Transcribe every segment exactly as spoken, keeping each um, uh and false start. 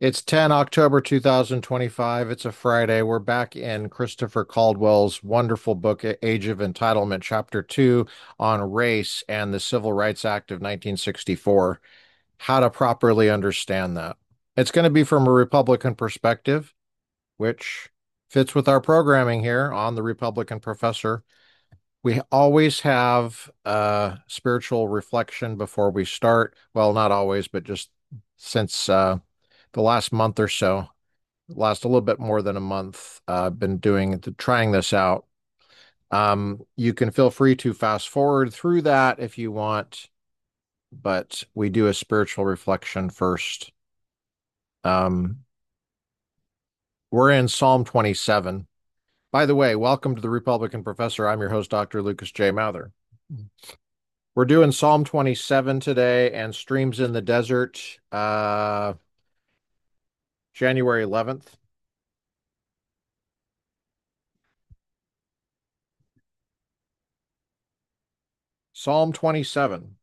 It's ten October two thousand twenty-five. It's a Friday. We're back in Christopher Caldwell's wonderful book, Age of Entitlement, Chapter two on race and the Civil Rights Act of nineteen sixty-four, how to properly understand that. It's going to be from a Republican perspective, which fits with our programming here on The Republican Professor. We always have a spiritual reflection before we start. Well, not always, but just since uh, the last month or so, last a little bit more than a month. I've uh, been doing trying this out. Um, you can feel free to fast forward through that if you want, but we do a spiritual reflection first. Um, we're in Psalm twenty-seven. By the way, welcome to the Republican Professor. I'm your host, Doctor Lucas J. Mather. We're doing Psalm twenty-seven today and Streams in the Desert, uh, January eleventh. Psalm twenty-seven.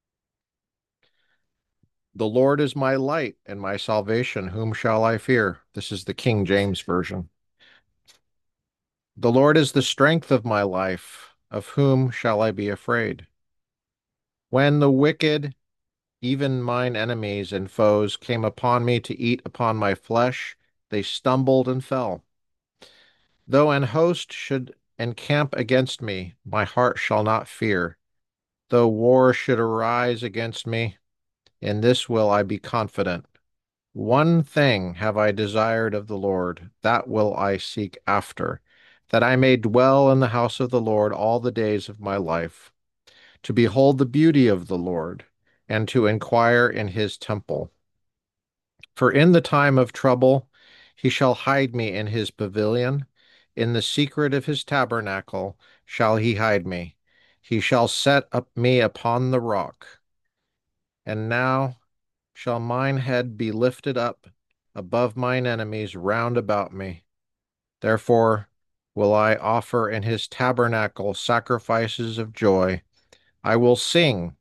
The Lord is my light and my salvation. Whom shall I fear? This is the King James Version. The Lord is the strength of my life. Of whom shall I be afraid? When the wicked, even mine enemies and foes, came upon me to eat upon my flesh, they stumbled and fell. Though an host should encamp against me, my heart shall not fear. Though war should arise against me, in this will I be confident. One thing have I desired of the Lord, that will I seek after, that I may dwell in the house of the Lord all the days of my life, to behold the beauty of the Lord, and to inquire in his temple. For in the time of trouble he shall hide me in his pavilion, in the secret of his tabernacle shall he hide me. He shall set up me upon the rock. And now shall mine head be lifted up above mine enemies round about me. Therefore will I offer in his tabernacle sacrifices of joy. I will sing,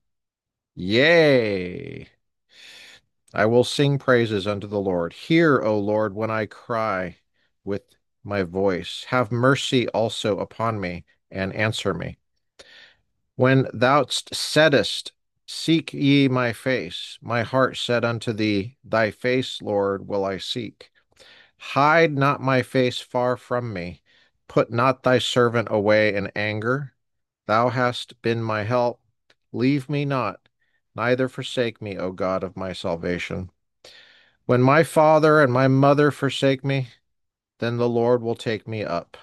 yea, I will sing praises unto the Lord. Hear, O Lord, when I cry with my voice. Have mercy also upon me, and answer me. When thou saidst, Seek ye my face, my heart said unto thee, Thy face, Lord, will I seek. Hide not my face far from me. Put not thy servant away in anger. Thou hast been my help. Leave me not, neither forsake me, O God of my salvation. When my father and my mother forsake me, then the Lord will take me up.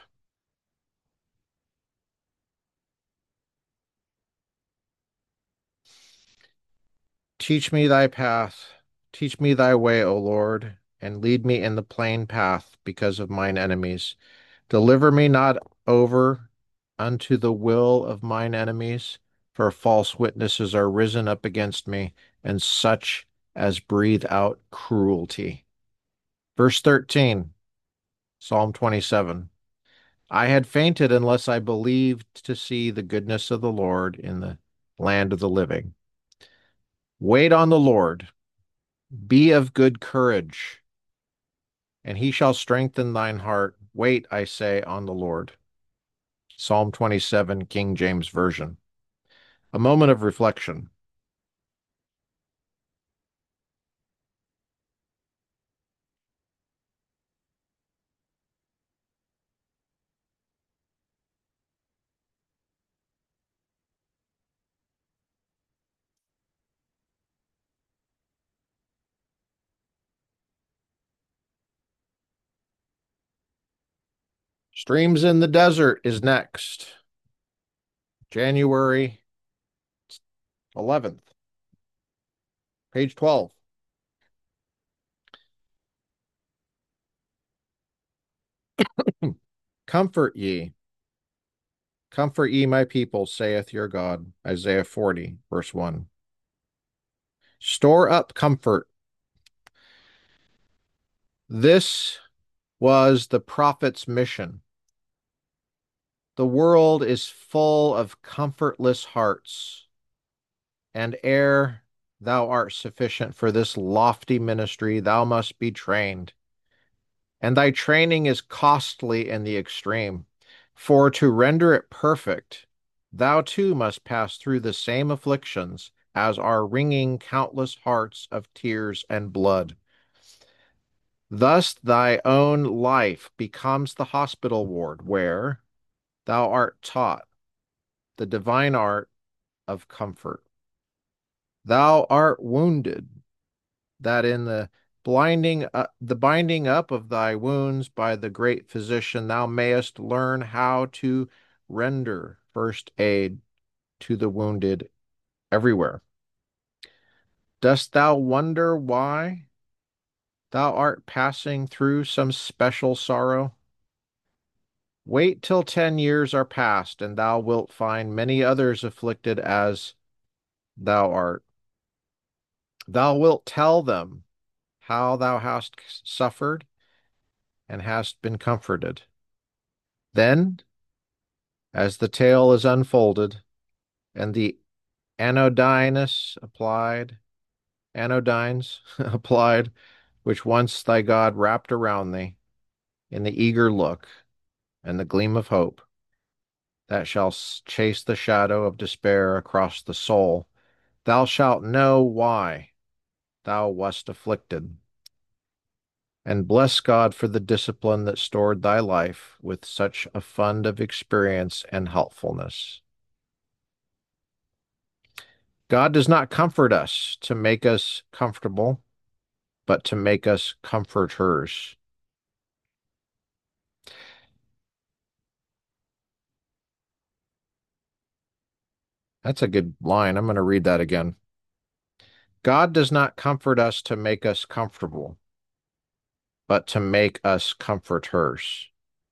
Teach me thy path. Teach me thy way, O Lord, and lead me in the plain path because of mine enemies. Deliver me not over unto the will of mine enemies, for false witnesses are risen up against me, and such as breathe out cruelty. Verse thirteen, Psalm twenty-seven. I had fainted unless I believed to see the goodness of the Lord in the land of the living. Wait on the Lord, be of good courage, and he shall strengthen thine heart. Wait, I say, on the Lord. Psalm twenty-seven, King James Version. A moment of reflection. Streams in the Desert is next. January eleventh, page twelve. Comfort ye, comfort ye my people, saith your God. Isaiah forty, verse one. Store up comfort. This was the prophet's mission. The world is full of comfortless hearts, and ere thou art sufficient for this lofty ministry. Thou must be trained, and thy training is costly in the extreme. For to render it perfect, thou too must pass through the same afflictions as are wringing countless hearts of tears and blood. Thus thy own life becomes the hospital ward where thou art taught the divine art of comfort. Thou art wounded, that in the blinding uh, the binding up of thy wounds by the great physician thou mayest learn how to render first aid to the wounded everywhere. Dost thou wonder why thou art passing through some special sorrow? Wait till ten years are past, and thou wilt find many others afflicted as thou art. Thou wilt tell them how thou hast suffered and hast been comforted. Then, as the tale is unfolded, and the anodynes applied, anodynes applied, which once thy God wrapped around thee, in the eager look and the gleam of hope, that shall chase the shadow of despair across the soul, thou shalt know why thou wast afflicted, and bless God for the discipline that stored thy life with such a fund of experience and helpfulness. God does not comfort us to make us comfortable, but to make us comforters. That's a good line. I'm going to read that again. God does not comfort us to make us comfortable, but to make us comforters.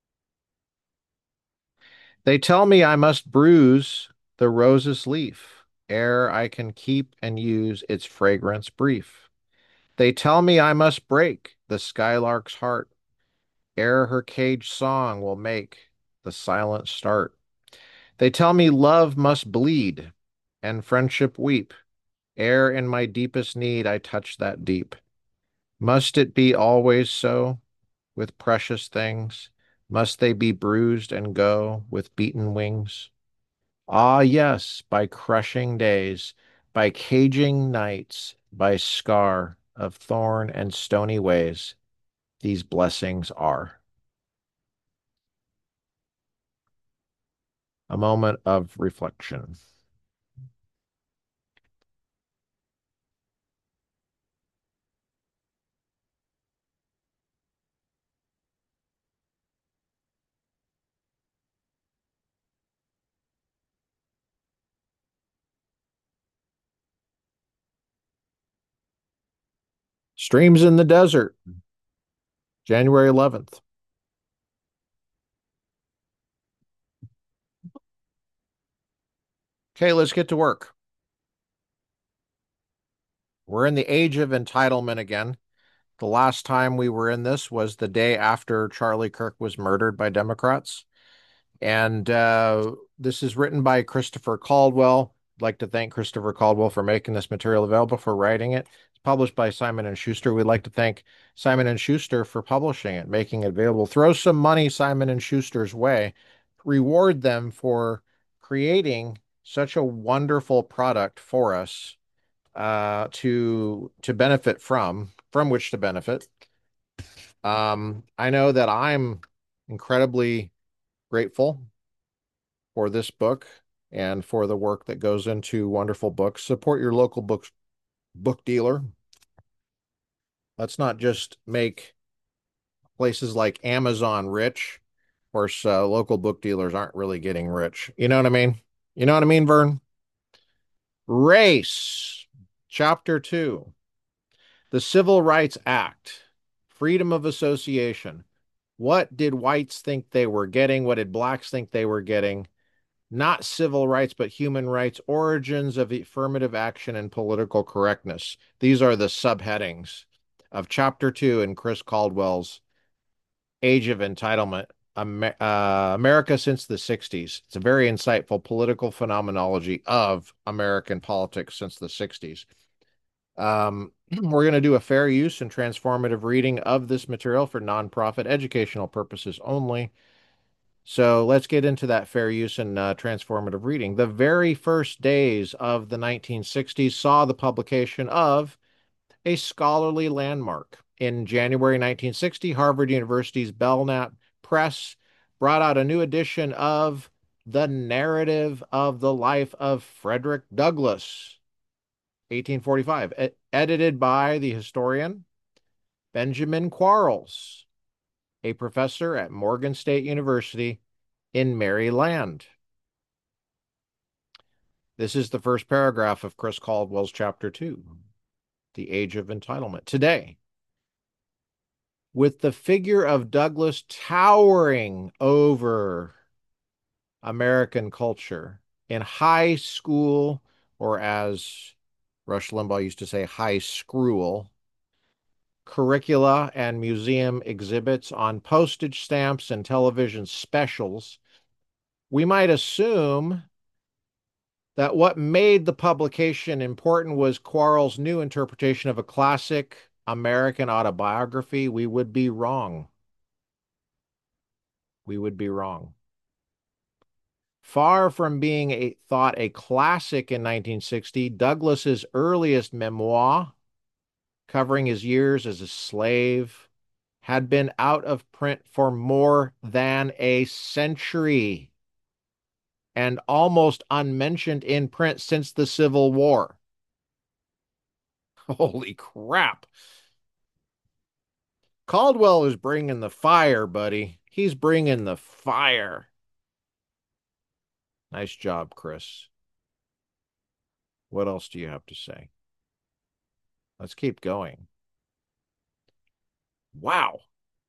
They tell me I must bruise the rose's leaf, ere I can keep and use its fragrance brief. They tell me I must break the skylark's heart, ere her caged song will make the silent start. They tell me love must bleed and friendship weep, ere in my deepest need I touch that deep. Must it be always so with precious things? Must they be bruised and go with beaten wings? Ah, yes, by crushing days, by caging nights, by scar of thorn and stony ways, these blessings are. A moment of reflection. Streams in the Desert, January eleventh. Okay, let's get to work. We're in the age of entitlement again. The last time we were in this was the day after Charlie Kirk was murdered by Democrats. And uh, this is written by Christopher Caldwell. I'd like to thank Christopher Caldwell for making this material available, for writing it. It's published by Simon and Schuster. We'd like to thank Simon and Schuster for publishing it, making it available. Throw some money Simon and Schuster's way. Reward them for creating such a wonderful product for us uh, to to benefit from, from which to benefit. Um, I know that I'm incredibly grateful for this book and for the work that goes into wonderful books. Support your local book book dealer. Let's not just make places like Amazon rich. Of course, uh, local book dealers aren't really getting rich. You know what I mean? You know what I mean, Vern? Race, Chapter two. The Civil Rights Act, freedom of association. What did whites think they were getting? What did blacks think they were getting? Not civil rights, but human rights, origins of affirmative action and political correctness. These are the subheadings of Chapter two in Chris Caldwell's Age of Entitlement, Amer uh, America Since the sixties. It's a very insightful political phenomenology of American politics since the sixties. Um, we're going to do a fair use and transformative reading of this material for nonprofit educational purposes only. So let's get into that fair use and uh, transformative reading. The very first days of the nineteen sixties saw the publication of a scholarly landmark. In January nineteen sixty, Harvard University's Belknap Press brought out a new edition of The Narrative of the Life of Frederick Douglass, eighteen forty-five, ed edited by the historian Benjamin Quarles, a professor at Morgan State University in Maryland. This is the first paragraph of Chris Caldwell's chapter two, The Age of Entitlement. Today, with the figure of Douglass towering over American culture in high school, or as Rush Limbaugh used to say, high screwl, curricula and museum exhibits, on postage stamps and television specials, we might assume that what made the publication important was Quarles' new interpretation of a classic American autobiography. We would be wrong. We would be wrong. Far from being a, thought a classic in nineteen sixty, Douglass's earliest memoir, covering his years as a slave, had been out of print for more than a century and almost unmentioned in print since the Civil War. Holy crap. Caldwell is bringing the fire, buddy. He's bringing the fire. Nice job, Chris. What else do you have to say? Let's keep going. Wow.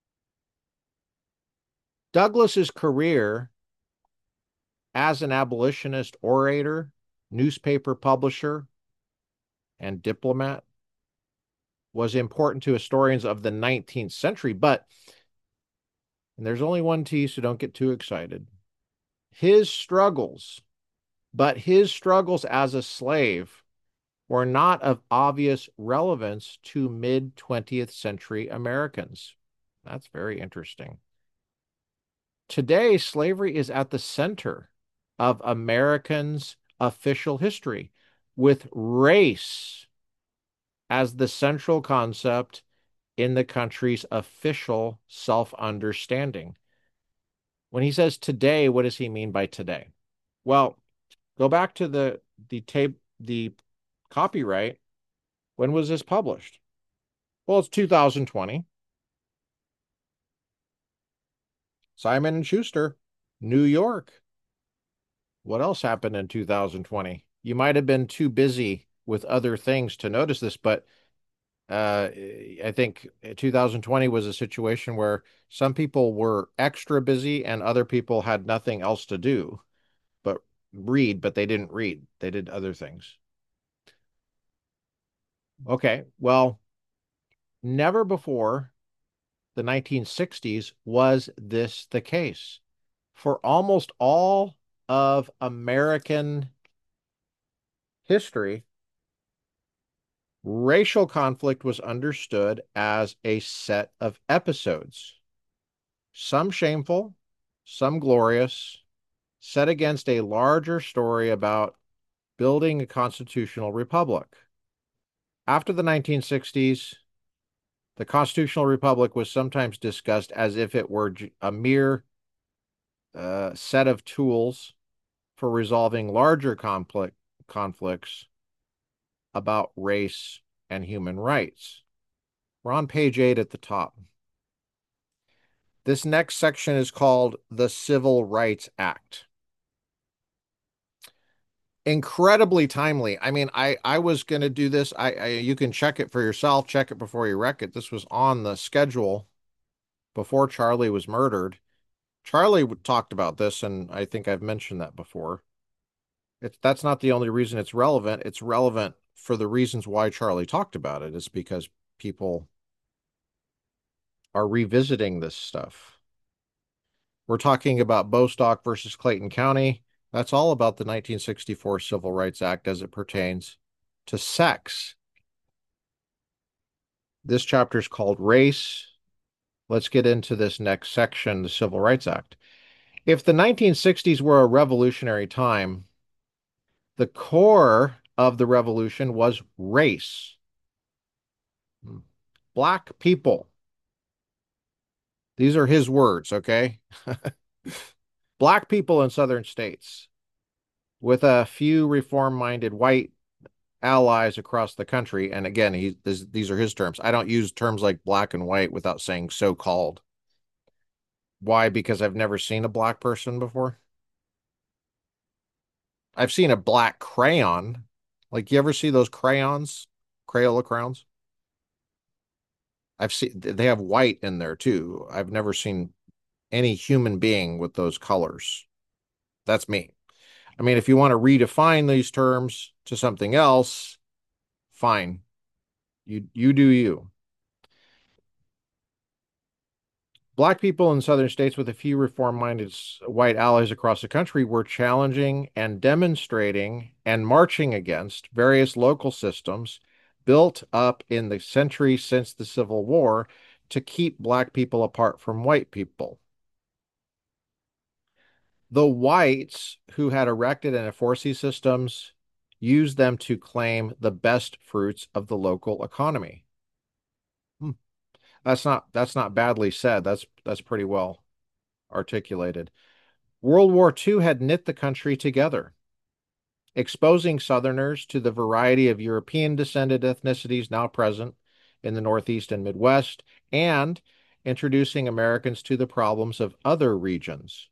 Douglass's career as an abolitionist orator, newspaper publisher, and diplomat was important to historians of the nineteenth century, but, and there's only one T, so don't get too excited, his struggles, but his struggles as a slave were not of obvious relevance to mid-twentieth century Americans. That's very interesting. Today, slavery is at the center of Americans' official history, with race as the central concept in the country's official self-understanding. When he says today, what does he mean by today? Well, go back to the the tape, the copyright. When was this published? Well, it's two thousand twenty. Simon and Schuster, New York. What else happened in two thousand twenty? You might have been too busy with other things to notice this, but uh, I think two thousand twenty was a situation where some people were extra busy and other people had nothing else to do but read, but they didn't read. They did other things. Okay, well, never before the nineteen sixties was this the case. For almost all of American history, racial conflict was understood as a set of episodes, some shameful, some glorious, set against a larger story about building a constitutional republic. After the nineteen sixties, the constitutional republic was sometimes discussed as if it were a mere uh, set of tools for resolving larger conflict conflicts about race and human rights. We're on page eight at the top. This next section is called the Civil Rights Act. Incredibly timely. I mean, I, I was going to do this. I, I you can check it for yourself. Check it before you wreck it. This was on the schedule before Charlie was murdered. Charlie talked about this, and I think I've mentioned that before. It's, that's not the only reason it's relevant. It's relevant for the reasons why Charlie talked about it. It's because people are revisiting this stuff. We're talking about Bostock versus Clayton County. That's all about the nineteen sixty-four Civil Rights Act as it pertains to sex. This chapter is called Race. Let's get into this next section, the Civil Rights Act. If the nineteen sixties were a revolutionary time, the core of the revolution was race. Black people. These are his words, okay? Black people in southern states, with a few reform-minded white allies across the country. And again, he, this, these are his terms. I don't use terms like black and white without saying so-called. Why? Because I've never seen a black person before. I've seen a black crayon. Like, you ever see those crayons? Crayola crayons? I've seen, they have white in there too. I've never seen any human being with those colors. That's me. I mean, if you want to redefine these terms to something else, fine. You you do you. Black people in southern states with a few reform-minded white allies across the country were challenging and demonstrating and marching against various local systems built up in the century since the Civil War to keep black people apart from white people. The whites who had erected and enforced these systems used them to claim the best fruits of the local economy. Hmm. That's not that's not badly said. That's that's pretty well articulated. World War Two had knit the country together, exposing Southerners to the variety of European descended ethnicities now present in the Northeast and Midwest, and introducing Americans to the problems of other regions,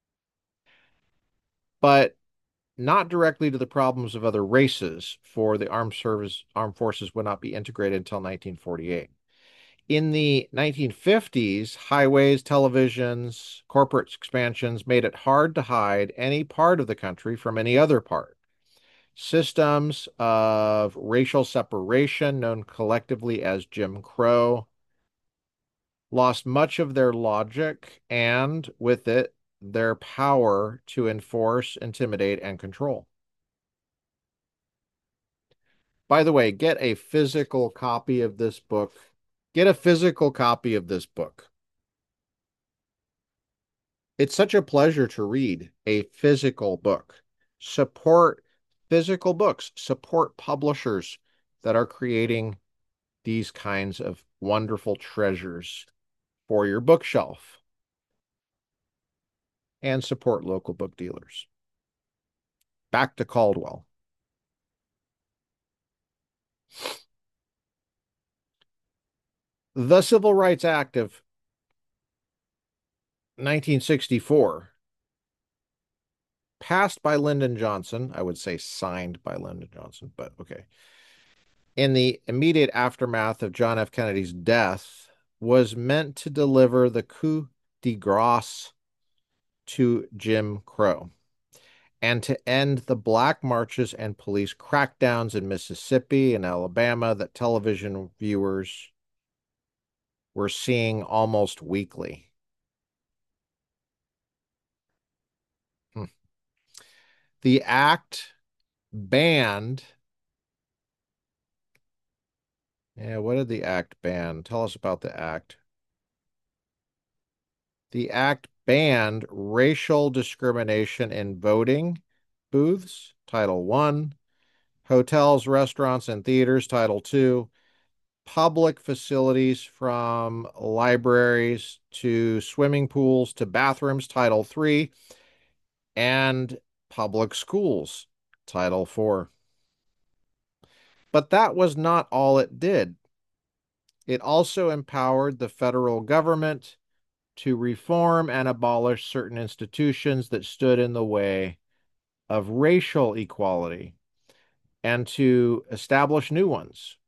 but not directly to the problems of other races, for the armed service armed forces would not be integrated until nineteen forty-eight. In the nineteen fifties, highways, televisions, corporate expansions made it hard to hide any part of the country from any other part. Systems of racial separation, known collectively as Jim Crow, lost much of their logic and, with it, their power to enforce, intimidate, and control. By the way, get a physical copy of this book. Get a physical copy of this book. It's such a pleasure to read a physical book. Support physical books. Support publishers that are creating these kinds of wonderful treasures for your bookshelf. And support local book dealers. Back to Caldwell. The Civil Rights Act of nineteen sixty-four, passed by Lyndon Johnson, I would say signed by Lyndon Johnson, but okay, in the immediate aftermath of John F. Kennedy's death, was meant to deliver the coup de grace to Jim Crow and to end the black marches and police crackdowns in Mississippi and Alabama that television viewers were seeing almost weekly. Hmm. The act banned. Yeah, what did the act ban? Tell us about the act. The act banned racial discrimination in voting booths, Title One, hotels, restaurants, and theaters, Title Two, public facilities from libraries to swimming pools to bathrooms, Title Three, and public schools, Title Four. But that was not all it did. It also empowered the federal government to reform and abolish certain institutions that stood in the way of racial equality and to establish new ones.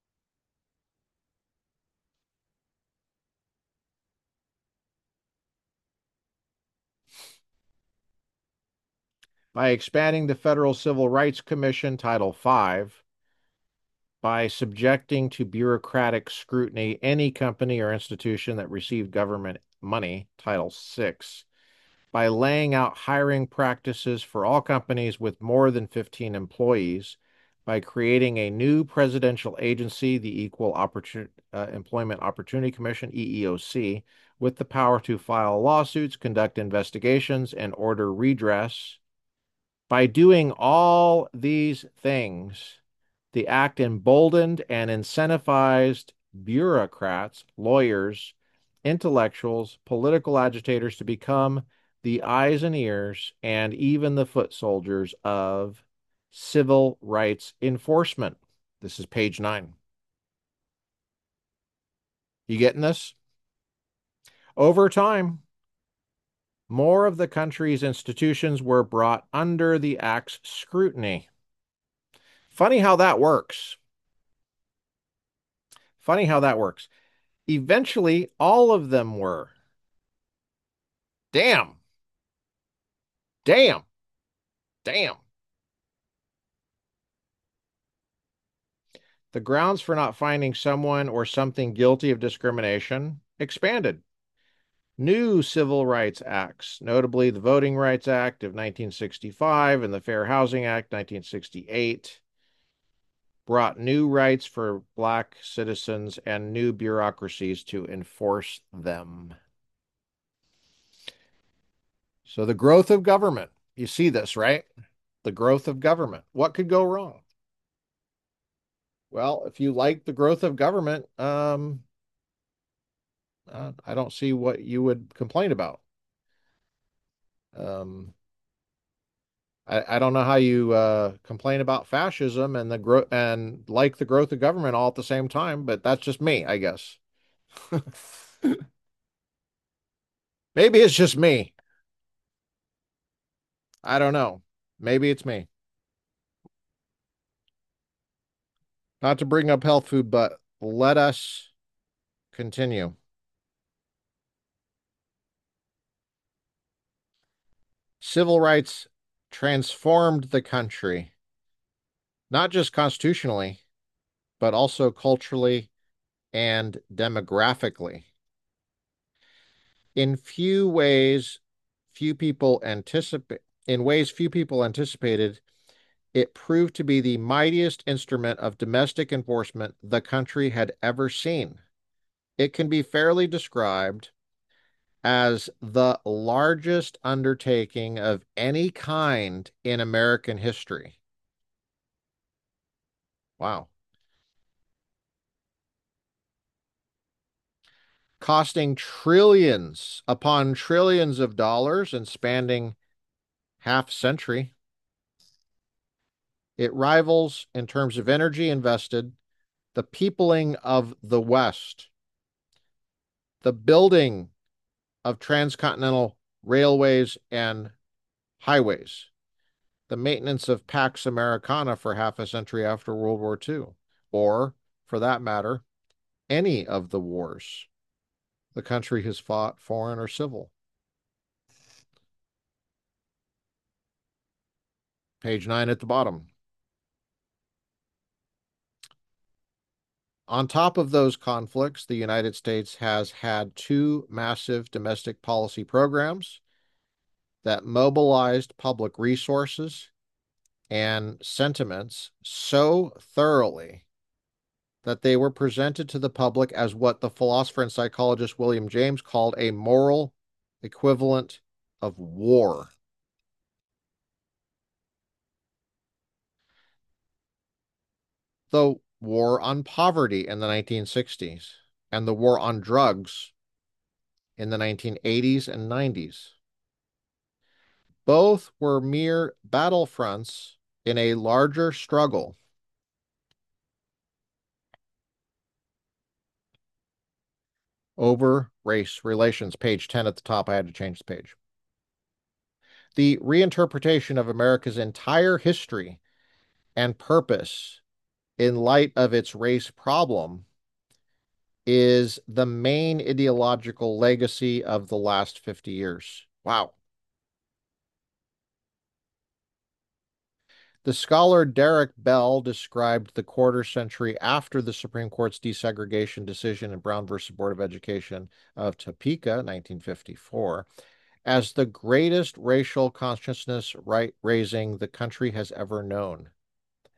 By expanding the Federal Civil Rights Commission, Title Five, by subjecting to bureaucratic scrutiny any company or institution that received government money, Title Six, by laying out hiring practices for all companies with more than fifteen employees, by creating a new presidential agency, the Equal Opportun uh, Employment Opportunity Commission, E E O C, with the power to file lawsuits, conduct investigations, and order redress. By doing all these things, the act emboldened and incentivized bureaucrats, lawyers, intellectuals, political agitators to become the eyes and ears and even the foot soldiers of civil rights enforcement. This is page nine. You getting this? Over time, more of the country's institutions were brought under the act's scrutiny. Funny how that works. Funny how that works. Eventually, all of them were. Damn. Damn. Damn. The grounds for not finding someone or something guilty of discrimination expanded. New civil rights acts, notably the Voting Rights Act of nineteen sixty-five and the Fair Housing Act nineteen sixty-eight, brought new rights for Black citizens and new bureaucracies to enforce them. So the growth of government, you see this, right? The growth of government. What could go wrong? Well, if you like the growth of government, um, uh, I don't see what you would complain about. Um, I, I don't know how you uh, complain about fascism and the growth and like the growth of government all at the same time, but that's just me, I guess. Maybe it's just me. I don't know. Maybe it's me. Not to bring up health food, but let us continue. Civil rights transformed the country, not just constitutionally, but also culturally and demographically. In few ways, few people anticipate in ways few people anticipated, it proved to be the mightiest instrument of domestic enforcement the country had ever seen. It can be fairly described as the largest undertaking of any kind in American history. Wow. Costing trillions upon trillions of dollars and spanning half century. It rivals, in terms of energy invested, the peopling of the West, the building of transcontinental railways and highways, the maintenance of Pax Americana for half a century after World War Two, or, for that matter, any of the wars the country has fought, foreign or civil. Page nine at the bottom. On top of those conflicts, the United States has had two massive domestic policy programs that mobilized public resources and sentiments so thoroughly that they were presented to the public as what the philosopher and psychologist William James called a moral equivalent of war. The war on poverty in the nineteen sixties and the war on drugs in the nineteen eighties and nineties. Both were mere battlefronts in a larger struggle over race relations. Page ten at the top. I had to change the page. The reinterpretation of America's entire history and purpose in light of its race problem is the main ideological legacy of the last fifty years. Wow. The scholar Derek Bell described the quarter century after the Supreme Court's desegregation decision in Brown versus Board of Education of Topeka, nineteen fifty-four, as the greatest racial consciousness right raising the country has ever known.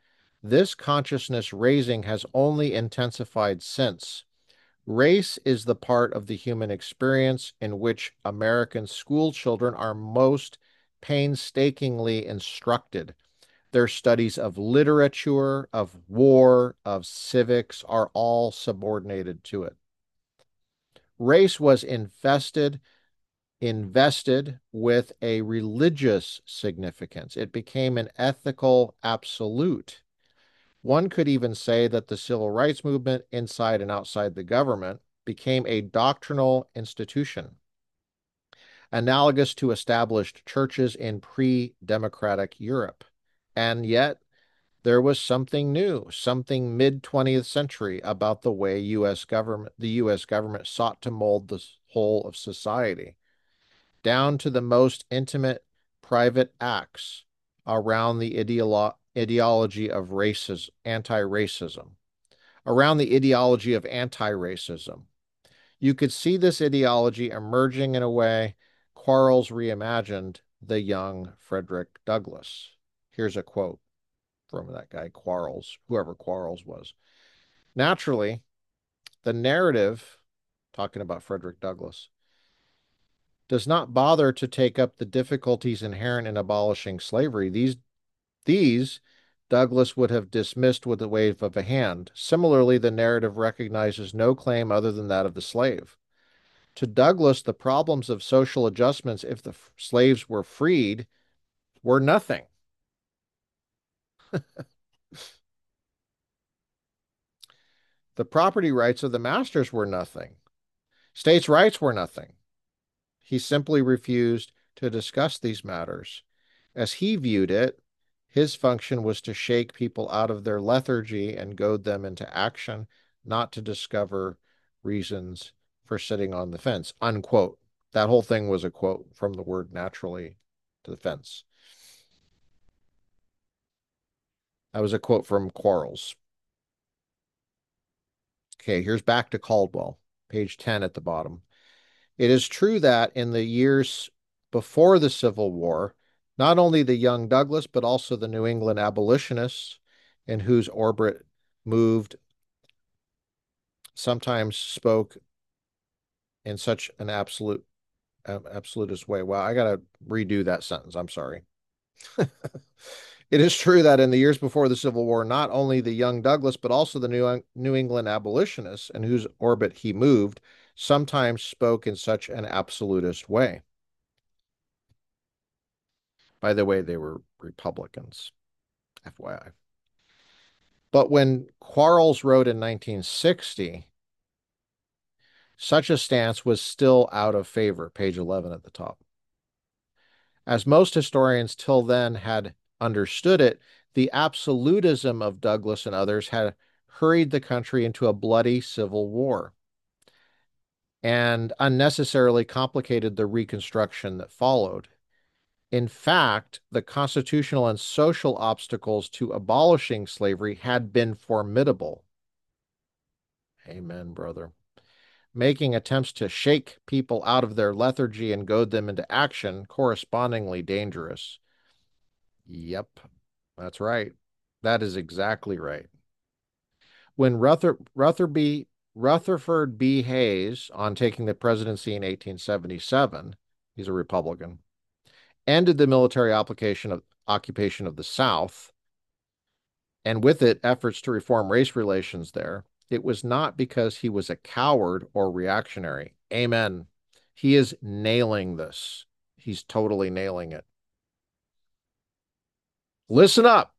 This consciousness raising has only intensified since. Race is the part of the human experience in which American school children are most painstakingly instructed. Their studies of literature, of war, of civics are all subordinated to it. Race was infested, invested with a religious significance. It became an ethical absolute. One could even say that the civil rights movement, inside and outside the government, became a doctrinal institution, analogous to established churches in pre-democratic Europe. And yet, there was something new, something mid-twentieth century about the way U S government, the U S government sought to mold the whole of society, down to the most intimate private acts around the ideolo ideology of racism, anti-racism, around the ideology of anti-racism. You could see this ideology emerging in a way Quarles reimagined the young Frederick Douglass. Here's a quote from that guy, Quarles, whoever Quarles was. Naturally, the narrative, talking about Frederick Douglass, does not bother to take up the difficulties inherent in abolishing slavery. These, these Douglass would have dismissed with a wave of a hand. Similarly, the narrative recognizes no claim other than that of the slave. To Douglass, the problems of social adjustments, if the slaves were freed, were nothing. The property rights of the masters were nothing. States' rights were nothing. He simply refused to discuss these matters. As he viewed it, his function was to shake people out of their lethargy and goad them into action, not to discover reasons for sitting on the fence, unquote. That whole thing was a quote from the word naturally to the fence. That was a quote from Quarles. Okay, here's back to Caldwell, page ten at the bottom. It is true that in the years before the Civil War, not only the young Douglass, but also the New England abolitionists in whose orbit moved sometimes spoke in such an absolute uh, absolutist way. Well, I got to redo that sentence. I'm sorry. It is true that in the years before the Civil War, not only the young Douglass, but also the New, New England abolitionists in whose orbit he moved sometimes spoke in such an absolutist way. By the way, they were Republicans, F Y I. But when Quarles wrote in nineteen sixty, such a stance was still out of favor, page eleven at the top. As most historians till then had understood it, the absolutism of Douglass and others had hurried the country into a bloody civil war and unnecessarily complicated the Reconstruction that followed. In fact, the constitutional and social obstacles to abolishing slavery had been formidable. Amen, brother. Making attempts to shake people out of their lethargy and goad them into action correspondingly dangerous. Yep, that's right. That is exactly right. When Ruther, Rutherby, Rutherford B. Hayes, on taking the presidency in eighteen seventy-seven, he's a Republican, ended the military occupation of, occupation of the South, and with it, efforts to reform race relations there, it was not because he was a coward or reactionary. Amen. He is nailing this. He's totally nailing it. Listen up.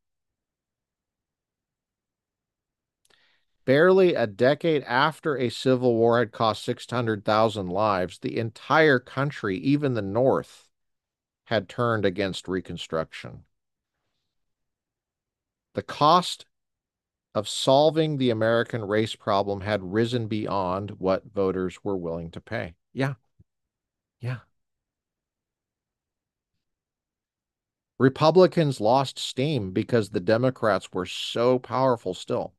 Barely a decade after a civil war had cost six hundred thousand lives, the entire country, even the North, had turned against Reconstruction. The cost of solving the American race problem had risen beyond what voters were willing to pay. Yeah, yeah. Republicans lost steam because the Democrats were so powerful still.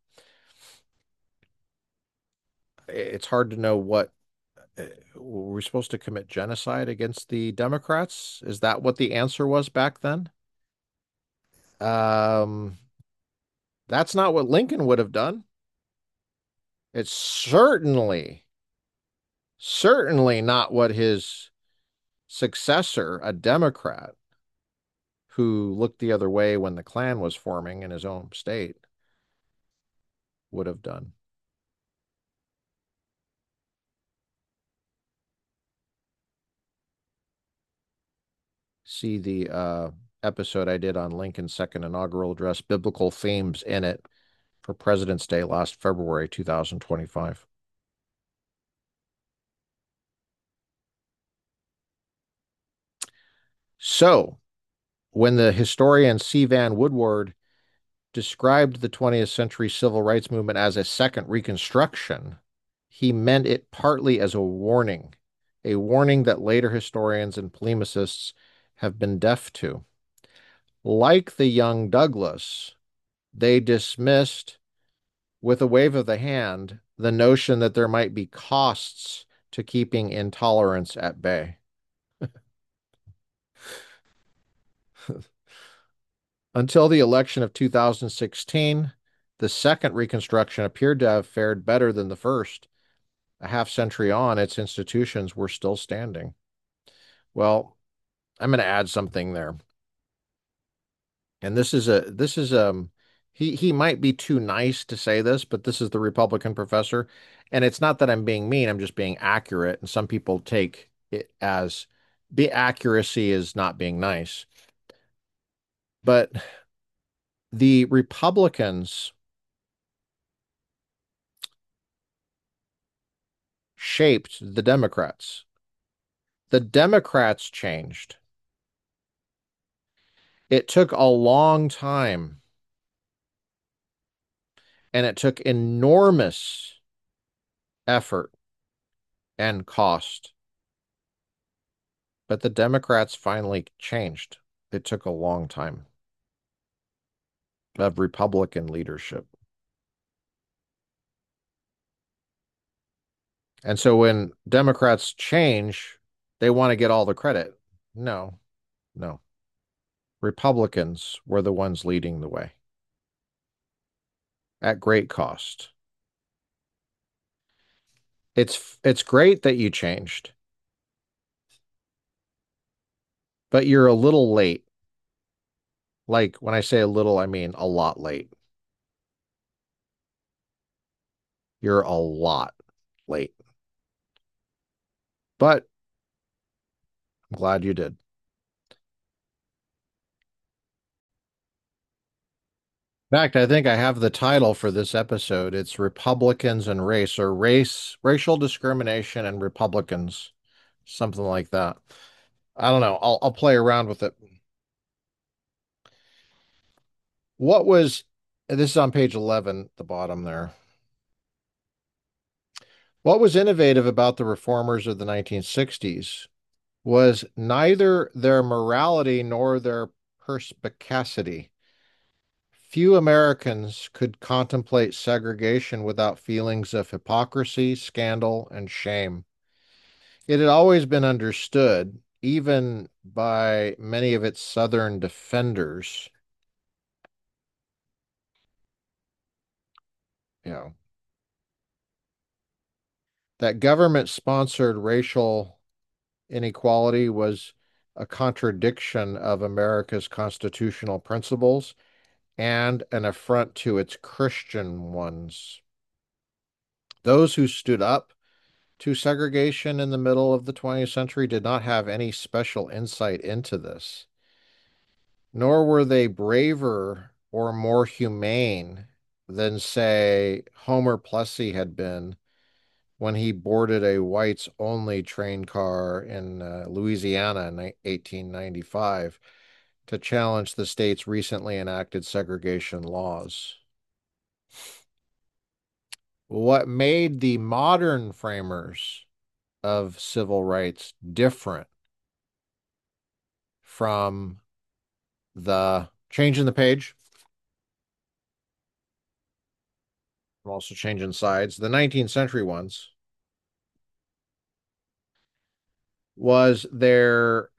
It's hard to know what were we supposed to commit genocide against the Democrats? Is that what the answer was back then? Um, That's not what Lincoln would have done. It's certainly, certainly not what his successor, a Democrat who looked the other way when the Klan was forming in his own state, would have done. See the uh, episode I did on Lincoln's second inaugural address, biblical themes in it for President's Day last February two thousand twenty-five. So, when the historian C. Vann Woodward described the twentieth century civil rights movement as a second Reconstruction, he meant it partly as a warning, a warning that later historians and polemicists have been deaf to. Like the young Douglas, they dismissed, with a wave of the hand, the notion that there might be costs to keeping intolerance at bay. Until the election of two thousand sixteen, the second Reconstruction appeared to have fared better than the first. A half century on, its institutions were still standing. Well, I'm going to add something there. And this is a this is um he he might be too nice to say this, but this is the Republican professor, and it's not that I'm being mean, I'm just being accurate, and some people take it as the accuracy is not being nice. But the Republicans shaped the Democrats. The Democrats changed. It took a long time and it took enormous effort and cost. But the Democrats finally changed. It took a long time of Republican leadership. And so when Democrats change, they want to get all the credit. No, no. Republicans were the ones leading the way at great cost. It's it's great that you changed, but you're a little late. Like when I say a little, I mean a lot late. You're a lot late. But I'm glad you did. In fact, I think I have the title for this episode. It's Republicans and Race, or Race, Racial Discrimination and Republicans, something like that. I don't know. I'll I'll play around with it. What was this is on page eleven, the bottom there. What was innovative about the reformers of the nineteen sixties was neither their morality nor their perspicacity. Few Americans could contemplate segregation without feelings of hypocrisy, scandal, and shame. It had always been understood, even by many of its Southern defenders, you know, that government-sponsored racial inequality was a contradiction of America's constitutional principles and an affront to its Christian ones. Those who stood up to segregation in the middle of the twentieth century did not have any special insight into this, nor were they braver or more humane than, say, Homer Plessy had been when he boarded a whites only train car in uh, Louisiana in eighteen ninety-five to challenge the state's recently enacted segregation laws. What made the modern framers of civil rights different from the changing the page, I'm also changing sides, the nineteenth century ones, was their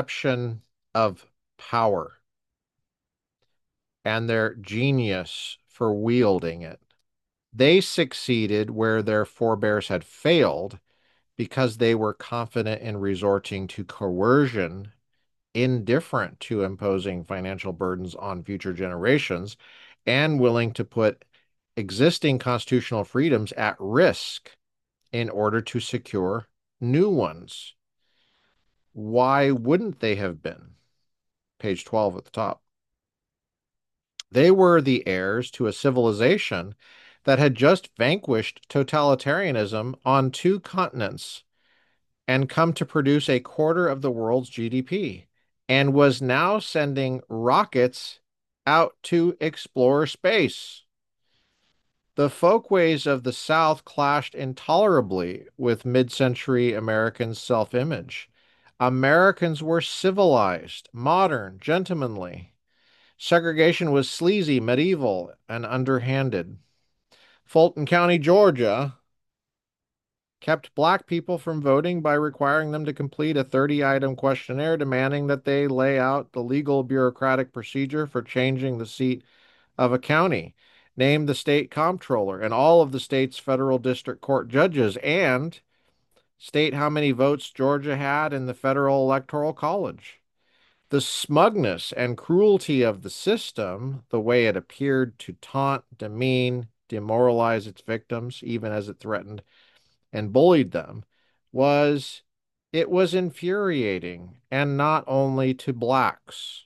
conception of power and their genius for wielding it. They succeeded where their forebears had failed because they were confident in resorting to coercion, indifferent to imposing financial burdens on future generations, and willing to put existing constitutional freedoms at risk in order to secure new ones. Why wouldn't they have been? Page twelve at the top. They were the heirs to a civilization that had just vanquished totalitarianism on two continents and come to produce a quarter of the world's G D P, and was now sending rockets out to explore space. The folkways of the South clashed intolerably with mid-century American self-image. Americans were civilized, modern, gentlemanly. Segregation was sleazy, medieval, and underhanded. Fulton County, Georgia, kept black people from voting by requiring them to complete a thirty-item questionnaire demanding that they lay out the legal bureaucratic procedure for changing the seat of a county, name the state comptroller and all of the state's federal district court judges, and state how many votes Georgia had in the federal electoral college. The smugness and cruelty of the system, the way it appeared to taunt, demean, demoralize its victims, even as it threatened and bullied them, was it was infuriating, and not only to blacks.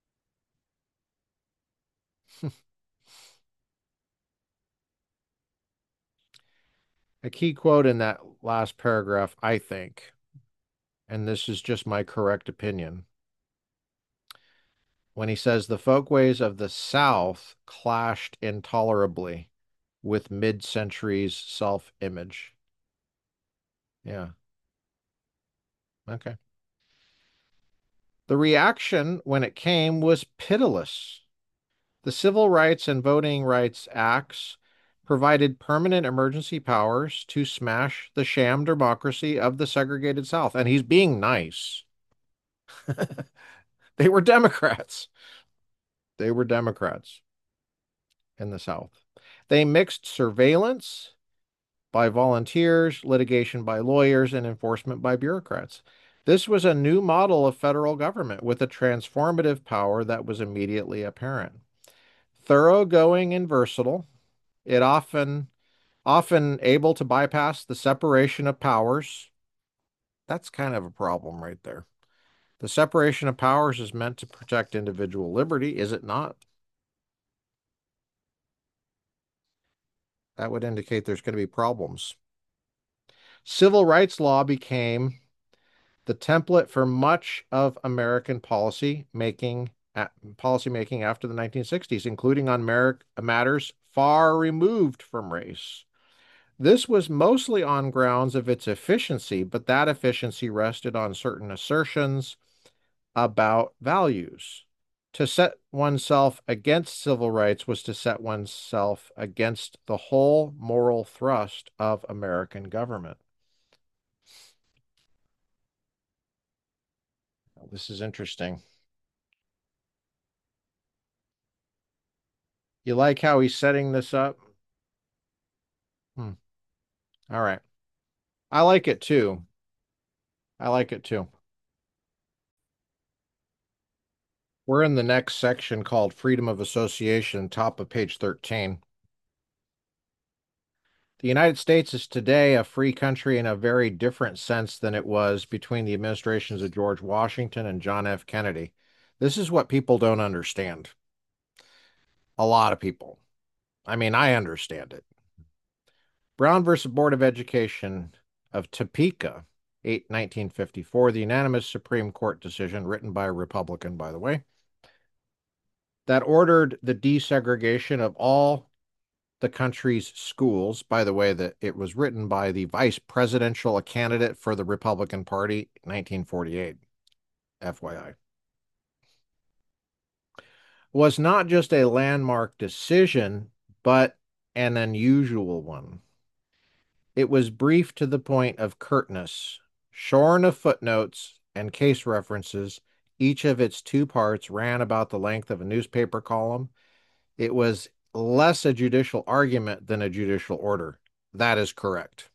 A key quote in that last paragraph, I think, and this is just my correct opinion, when he says the folkways of the South clashed intolerably with mid-century's self-image. Yeah. Okay. The reaction when it came was pitiless. The Civil Rights and Voting Rights Acts provided permanent emergency powers to smash the sham democracy of the segregated South. And he's being nice. They were Democrats. They were Democrats in the South. They mixed surveillance by volunteers, litigation by lawyers, and enforcement by bureaucrats. This was a new model of federal government with a transformative power that was immediately apparent. Thoroughgoing and versatile, it often often able to bypass the separation of powers. That's kind of a problem right there. The separation of powers is meant to protect individual liberty, is it not? That would indicate there's going to be problems. Civil rights law became the template for much of American policy making policy making after the nineteen sixties, including on matters far removed from race. This was mostly on grounds of its efficiency, but that efficiency rested on certain assertions about values. To set oneself against civil rights was to set oneself against the whole moral thrust of American government. This is interesting. You like how he's setting this up? Hmm. All right. I like it too. I like it too. We're in the next section called Freedom of Association, top of page thirteen. The United States is today a free country in a very different sense than it was between the administrations of George Washington and John F. Kennedy. This is what people don't understand. A lot of people. I mean, I understand it. Brown versus Board of Education of Topeka, nineteen fifty-four, the unanimous Supreme Court decision, written by a Republican, by the way, that ordered the desegregation of all the country's schools. By the way, that it was written by the vice presidential candidate for the Republican Party, nineteen forty-eight, F Y I, was not just a landmark decision, but an unusual one. It was brief to the point of curtness, shorn of footnotes and case references. Each of its two parts ran about the length of a newspaper column. It was less a judicial argument than a judicial order. That is correct.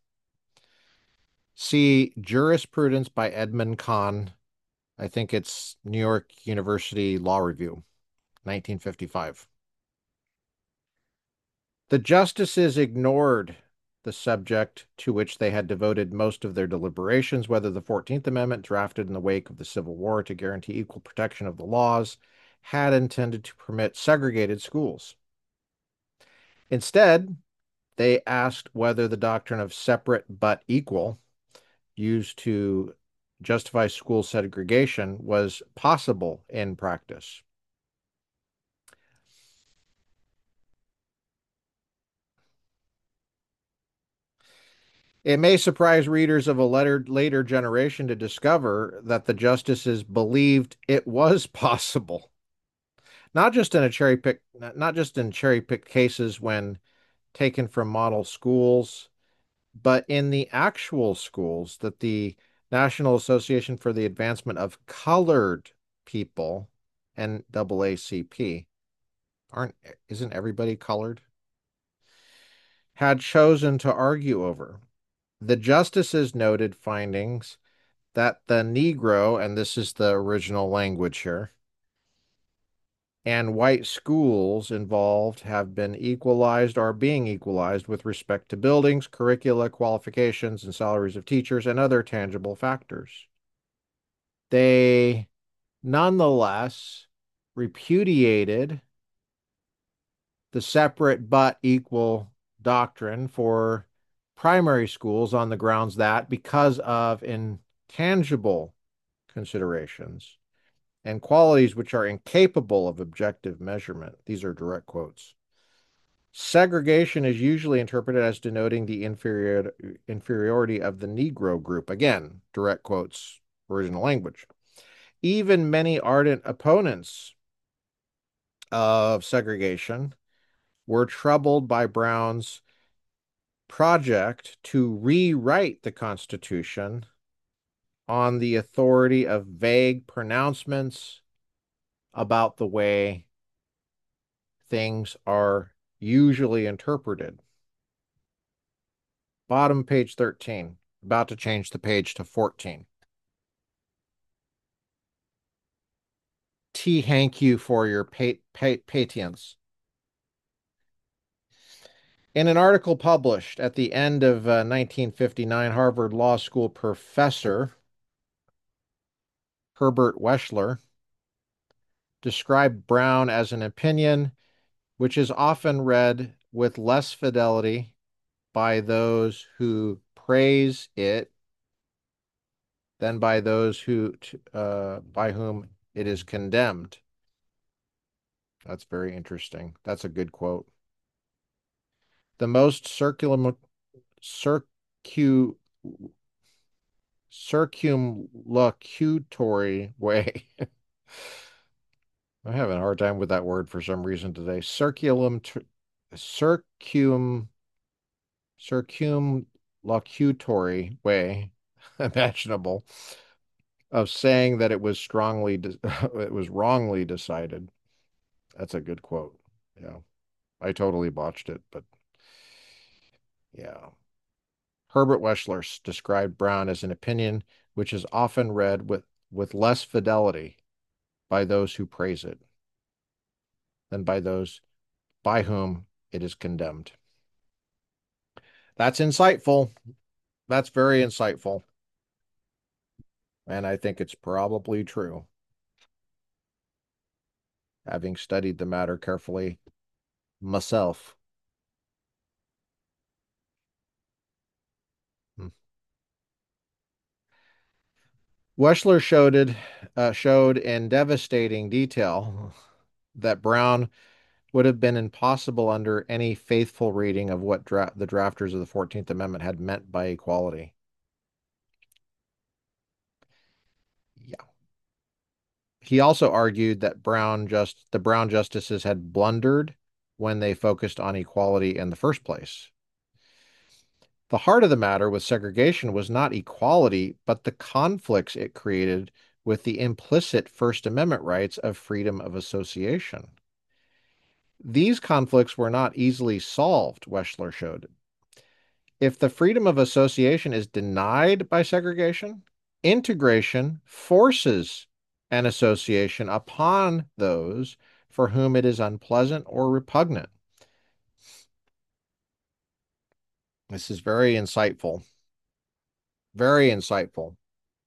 See Jurisprudence by Edmund Kahn. I think it's New York University Law Review, nineteen fifty-five. The justices ignored the subject to which they had devoted most of their deliberations, whether the fourteenth Amendment, drafted in the wake of the Civil War to guarantee equal protection of the laws, had intended to permit segregated schools. Instead, they asked whether the doctrine of separate but equal, used to justify school segregation, was possible in practice. It may surprise readers of a later, later generation to discover that the justices believed it was possible, not just in a cherry pick, not just in cherry picked cases when taken from model schools, but in the actual schools that the National Association for the Advancement of Colored People, N double A C P, aren't isn't everybody colored, had chosen to argue over. The justices noted findings that the Negro, and this is the original language here, and white schools involved have been equalized or are being equalized with respect to buildings, curricula, qualifications, and salaries of teachers, and other tangible factors. They nonetheless repudiated the separate but equal doctrine for primary schools on the grounds that, because of intangible considerations and qualities which are incapable of objective measurement, these are direct quotes, segregation is usually interpreted as denoting the inferior, inferiority of the Negro group. Again, direct quotes, original language. Even many ardent opponents of segregation were troubled by Brown's project to rewrite the Constitution on the authority of vague pronouncements about the way things are usually interpreted. Bottom page thirteen, about to change the page to fourteen. T, thank you for your pa pa patience. In an article published at the end of uh, nineteen fifty-nine, Harvard Law School professor Herbert Weschler described Brown as an opinion which is often read with less fidelity by those who praise it than by those who uh, by whom it is condemned. That's very interesting. That's a good quote. The most circulum, circu, circumlocutory way. I'm having a hard time with that word for some reason today. Circulum, circum, circumlocutory way imaginable of saying that it was strongly, it was wrongly decided. That's a good quote. Yeah. I totally botched it, but yeah. Herbert Weschler described Brown as an opinion which is often read with, with less fidelity by those who praise it than by those by whom it is condemned. That's insightful. That's very insightful. And I think it's probably true, having studied the matter carefully myself. Hmm. Weschler showed, uh, showed in devastating detail that Brown would have been impossible under any faithful reading of what dra the drafters of the fourteenth Amendment had meant by equality. Yeah. He also argued that Brown just the Brown justices had blundered when they focused on equality in the first place. The heart of the matter with segregation was not equality, but the conflicts it created with the implicit First Amendment rights of freedom of association. These conflicts were not easily solved, Weschler showed. If the freedom of association is denied by segregation, integration forces an association upon those for whom it is unpleasant or repugnant. This is very insightful. Very insightful.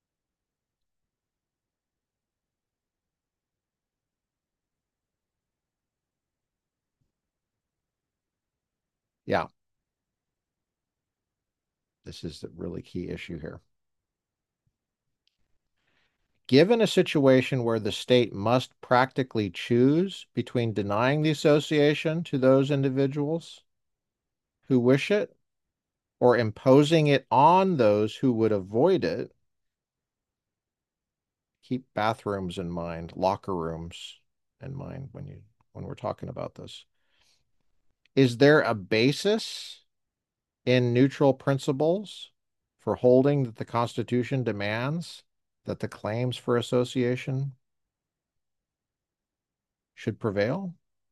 Yeah, this is the really key issue here. Given a situation where the state must practically choose between denying the association to those individuals who wish it or imposing it on those who would avoid it, keep bathrooms in mind, locker rooms in mind when you when we're talking about this. Is there a basis in neutral principles for holding that the Constitution demands that the claims for association should prevail?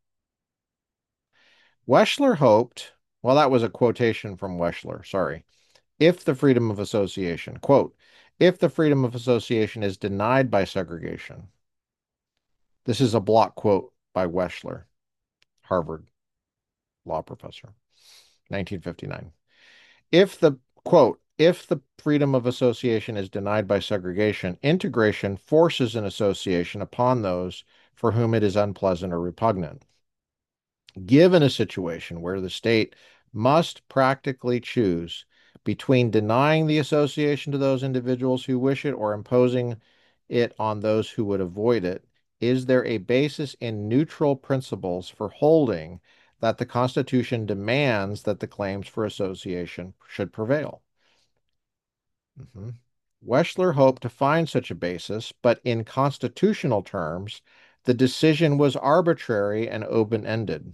Weschler hoped, well, that was a quotation from Weschler, sorry. If the freedom of association, quote, if the freedom of association is denied by segregation, this is a block quote by Weschler, Harvard law professor, nineteen fifty-nine. If the, quote, if the freedom of association is denied by segregation, integration forces an association upon those for whom it is unpleasant or repugnant. Given a situation where the state must practically choose between denying the association to those individuals who wish it or imposing it on those who would avoid it, is there a basis in neutral principles for holding that the Constitution demands that the claims for association should prevail? Mm-hmm. Weschler hoped to find such a basis, but in constitutional terms, the decision was arbitrary and open-ended.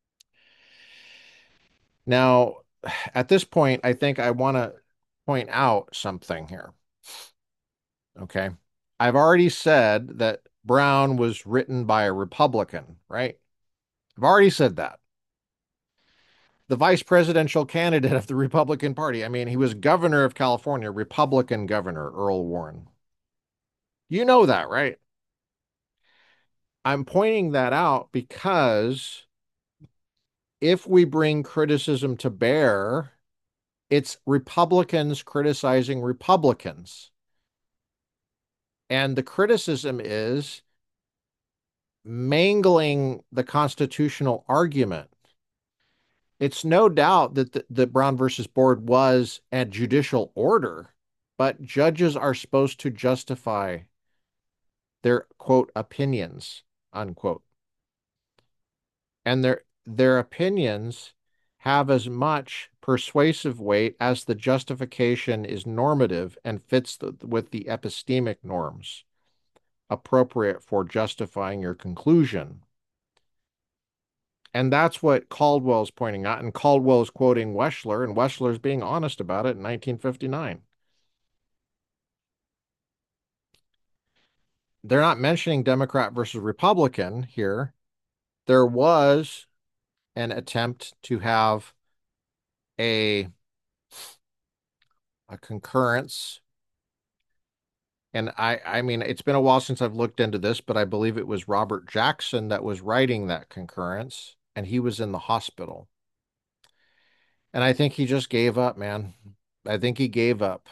Now, at this point, I think I want to point out something here. Okay. I've already said that Brown was written by a Republican, right? I've already said that. The vice presidential candidate of the Republican Party. I mean, he was governor of California, Republican governor, Earl Warren. You know that, right? I'm pointing that out because if we bring criticism to bear, it's Republicans criticizing Republicans. And the criticism is mangling the constitutional argument. It's no doubt that the, the Brown versus Board was a judicial order, but judges are supposed to justify their, quote, opinions, unquote. And their their opinions have as much persuasive weight as the justification is normative and fits the, with the epistemic norms appropriate for justifying your conclusion. And that's what Caldwell's pointing out. And Caldwell's quoting Weschler, and Weschler's being honest about it in nineteen fifty-nine. They're not mentioning Democrat versus Republican here. There was an attempt to have a, a concurrence. And I, I mean, it's been a while since I've looked into this, but I believe it was Robert Jackson that was writing that concurrence, and he was in the hospital. And I think he just gave up, man. I think he gave up.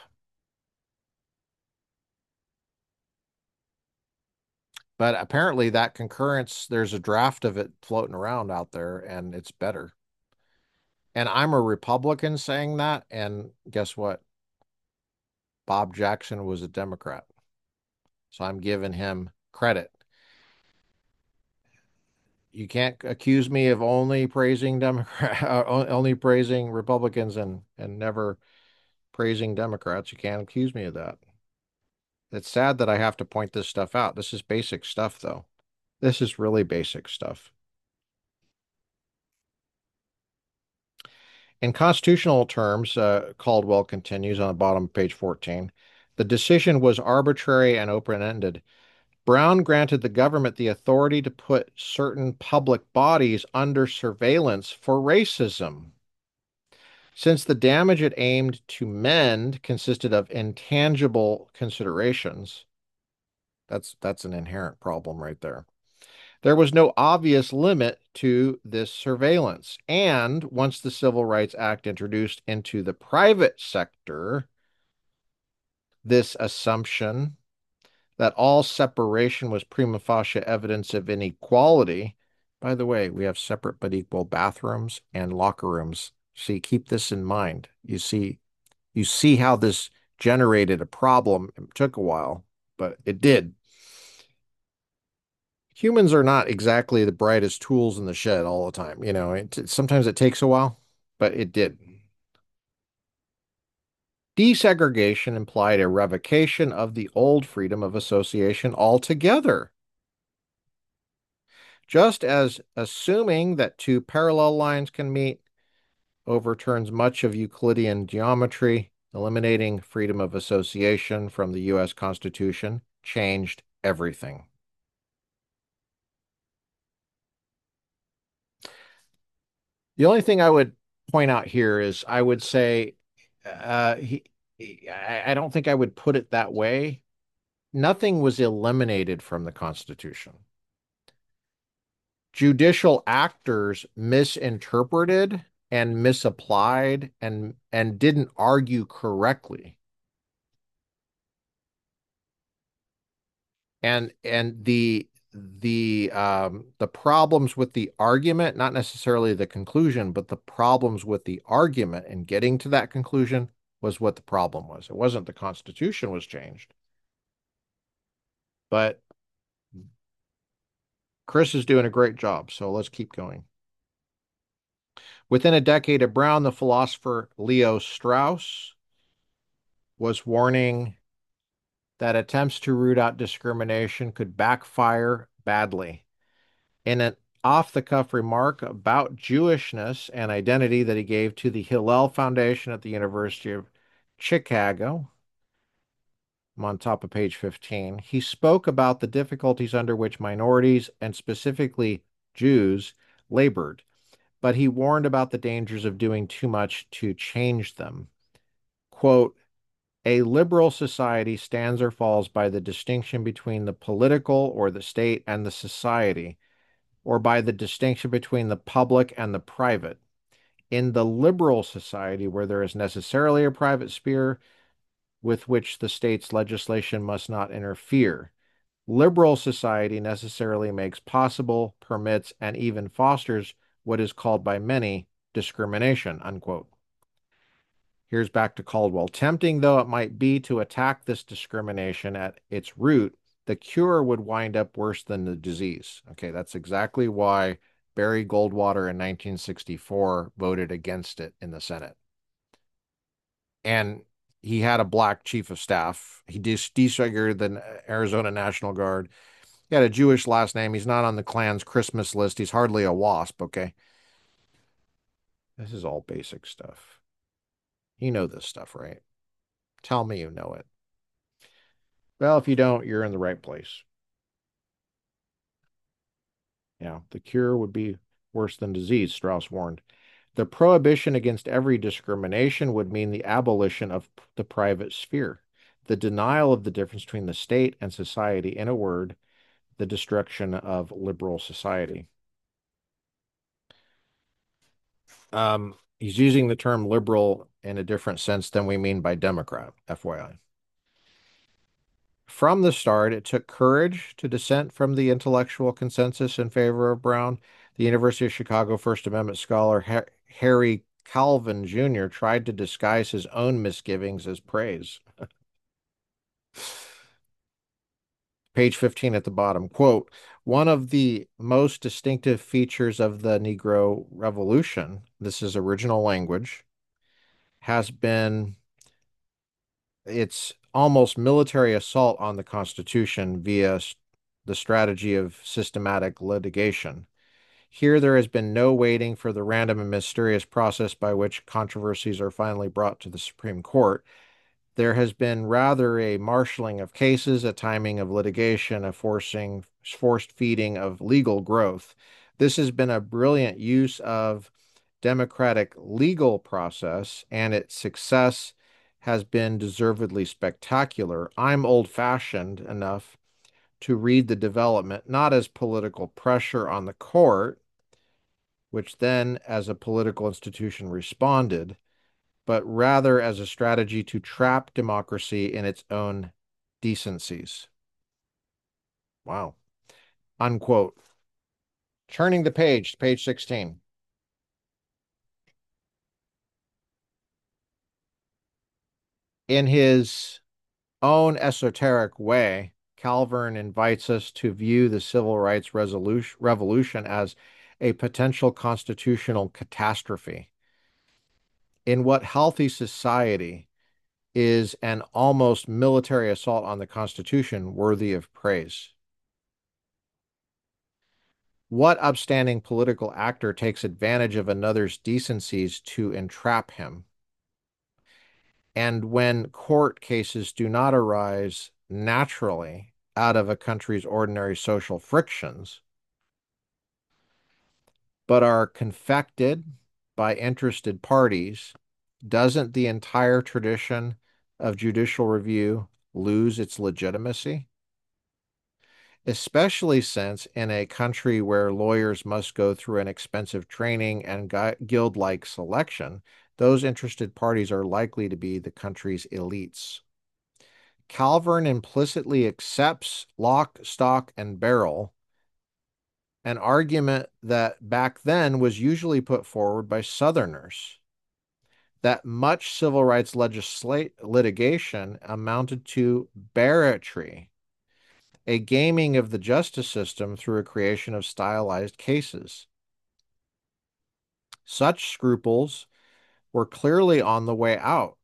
But apparently, that concurrence, there's a draft of it floating around out there, and it's better. And I'm a Republican saying that, and guess what? Bob Jackson was a Democrat. So I'm giving him credit. You can't accuse me of only praising Democrat, only praising Republicans and and never praising Democrats. You can't accuse me of that. It's sad that I have to point this stuff out. This is basic stuff, though. This is really basic stuff. In constitutional terms, uh, Caldwell continues on the bottom of page fourteen, the decision was arbitrary and open-ended. Brown granted the government the authority to put certain public bodies under surveillance for racism. Since the damage it aimed to mend consisted of intangible considerations, that's that's an inherent problem right there. There was no obvious limit to this surveillance. And once the Civil Rights Act introduced into the private sector this assumption that all separation was prima facie evidence of inequality. By the way, we have separate but equal bathrooms and locker rooms. See, keep this in mind. You see, you see how this generated a problem. It took a while, but it did. Humans are not exactly the brightest tools in the shed all the time. You know, it, sometimes it takes a while, but it did. Desegregation implied a revocation of the old freedom of association altogether. Just as assuming that two parallel lines can meet overturns much of Euclidean geometry, eliminating freedom of association from the U S Constitution changed everything. The only thing I would point out here is I would say uh, he, I don't think I would put it that way. Nothing was eliminated from the Constitution. Judicial actors misinterpreted and misapplied and and didn't argue correctly. And and the the um the problems with the argument, not necessarily the conclusion, but the problems with the argument and getting to that conclusion was what the problem was. It wasn't the Constitution was changed. But Chris is doing a great job, so let's keep going. Within a decade of Brown, the philosopher Leo Strauss was warning that attempts to root out discrimination could backfire badly. In an off-the-cuff remark about Jewishness and identity that he gave to the Hillel Foundation at the University of Chicago, I'm on top of page fifteen, he spoke about the difficulties under which minorities, and specifically Jews, labored, but he warned about the dangers of doing too much to change them. Quote, a liberal society stands or falls by the distinction between the political or the state and the society, or by the distinction between the public and the private. In the liberal society, where there is necessarily a private sphere with which the state's legislation must not interfere, liberal society necessarily makes possible, permits, and even fosters what is called by many discrimination, unquote. Here's back to Caldwell. Tempting though it might be to attack this discrimination at its root, the cure would wind up worse than the disease. Okay, that's exactly why Barry Goldwater in nineteen sixty-four voted against it in the Senate. And he had a black chief of staff. He desegregated the Arizona National Guard. He had a Jewish last name. He's not on the Klan's Christmas list. He's hardly a WASP, okay? This is all basic stuff. You know this stuff, right? Tell me you know it. Well, if you don't, you're in the right place. Yeah, the cure would be worse than disease, Strauss warned. The prohibition against every discrimination would mean the abolition of the private sphere, the denial of the difference between the state and society, in a word, the destruction of liberal society. Um, he's using the term liberal in a different sense than we mean by Democrat, F Y I. From the start, it took courage to dissent from the intellectual consensus in favor of Brown. The University of Chicago First Amendment scholar ha Harry Calvin Junior tried to disguise his own misgivings as praise. Page fifteen at the bottom, quote, one of the most distinctive features of the Negro Revolution, this is original language, has been its almost military assault on the Constitution via the strategy of systematic litigation. Here there has been no waiting for the random and mysterious process by which controversies are finally brought to the Supreme Court. There has been rather a marshaling of cases, a timing of litigation, a forcing forced feeding of legal growth. This has been a brilliant use of democratic legal process, and its success has been deservedly spectacular. I'm old-fashioned enough to read the development not as political pressure on the court, which then, as a political institution, responded, but rather as a strategy to trap democracy in its own decencies. Wow. Unquote. Turning the page, page sixteen. In his own esoteric way, Calvert invites us to view the civil rights revolution as a potential constitutional catastrophe. In what healthy society is an almost military assault on the Constitution worthy of praise? What upstanding political actor takes advantage of another's decencies to entrap him? And when court cases do not arise naturally out of a country's ordinary social frictions, but are confected by interested parties, doesn't the entire tradition of judicial review lose its legitimacy? Especially since in a country where lawyers must go through an expensive training and guild-like selection, those interested parties are likely to be the country's elites. Calvert implicitly accepts lock, stock, and barrel, an argument that back then was usually put forward by Southerners, that much civil rights litigation amounted to barratry, a gaming of the justice system through a creation of stylized cases. Such scruples were clearly on the way out.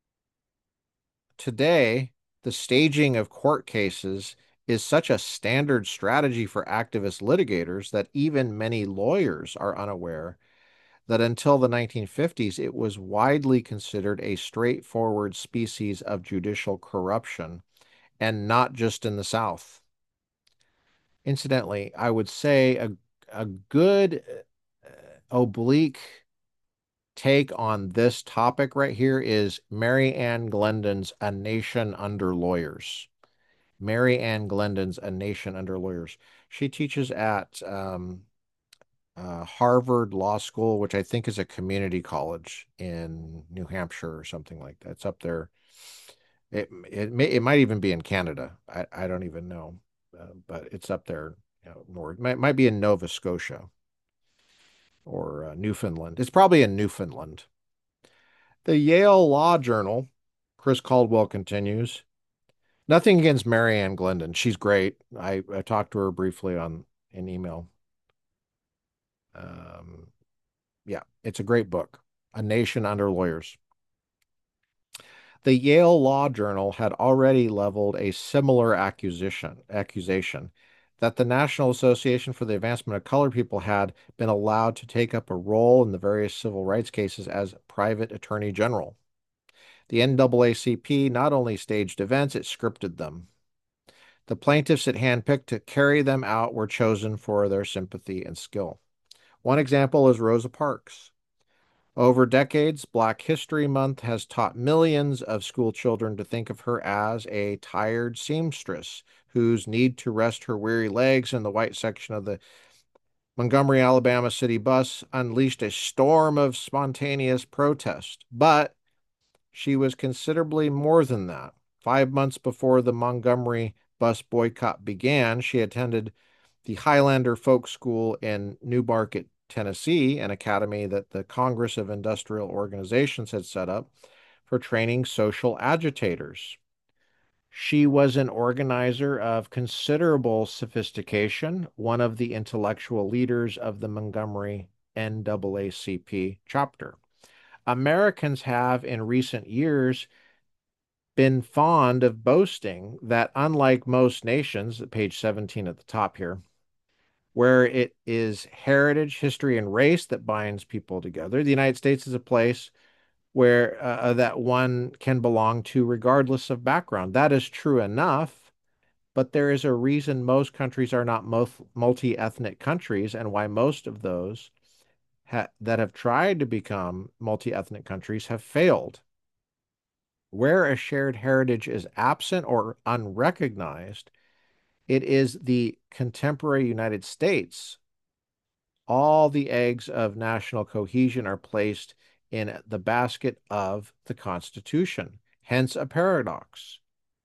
Today, the staging of court cases is such a standard strategy for activist litigators that even many lawyers are unaware that until the nineteen fifties, it was widely considered a straightforward species of judicial corruption, and not just in the South. Incidentally, I would say a, a good uh, oblique take on this topic right here is Mary Ann Glendon's A Nation Under Lawyers. Mary Ann Glendon's A Nation Under Lawyers. She teaches at um, uh, Harvard Law School, which I think is a community college in New Hampshire or something like that. It's up there. It it may it might even be in Canada. I, I don't even know, uh, but it's up there, you know, north. It might, might be in Nova Scotia or uh, Newfoundland. It's probably in Newfoundland. The Yale Law Journal, Chris Caldwell continues, nothing against Mary Ann Glendon. She's great. I, I talked to her briefly on an email. Um, yeah, it's a great book, A Nation Under Lawyers. The Yale Law Journal had already leveled a similar accusation, accusation that the National Association for the Advancement of Colored People had been allowed to take up a role in the various civil rights cases as private attorney general. The N double A C P not only staged events, it scripted them. The plaintiffs it handpicked to carry them out were chosen for their sympathy and skill. One example is Rosa Parks. Over decades, Black History Month has taught millions of school children to think of her as a tired seamstress whose need to rest her weary legs in the white section of the Montgomery, Alabama city bus unleashed a storm of spontaneous protest. But she was considerably more than that. Five months before the Montgomery bus boycott began, she attended the Highlander Folk School in New Market, Tennessee, an academy that the Congress of Industrial Organizations had set up for training social agitators. She was an organizer of considerable sophistication, one of the intellectual leaders of the Montgomery N double A C P chapter. Americans have in recent years been fond of boasting that unlike most nations, page seventeen at the top here, where it is heritage, history, and race that binds people together, the United States is a place where uh, that one can belong to regardless of background. That is true enough, but there is a reason most countries are not multi-ethnic countries, and why most of those ha that have tried to become multi-ethnic countries have failed. Where a shared heritage is absent or unrecognized, it is the contemporary United States. All the eggs of national cohesion are placed in the basket of the Constitution, hence a paradox.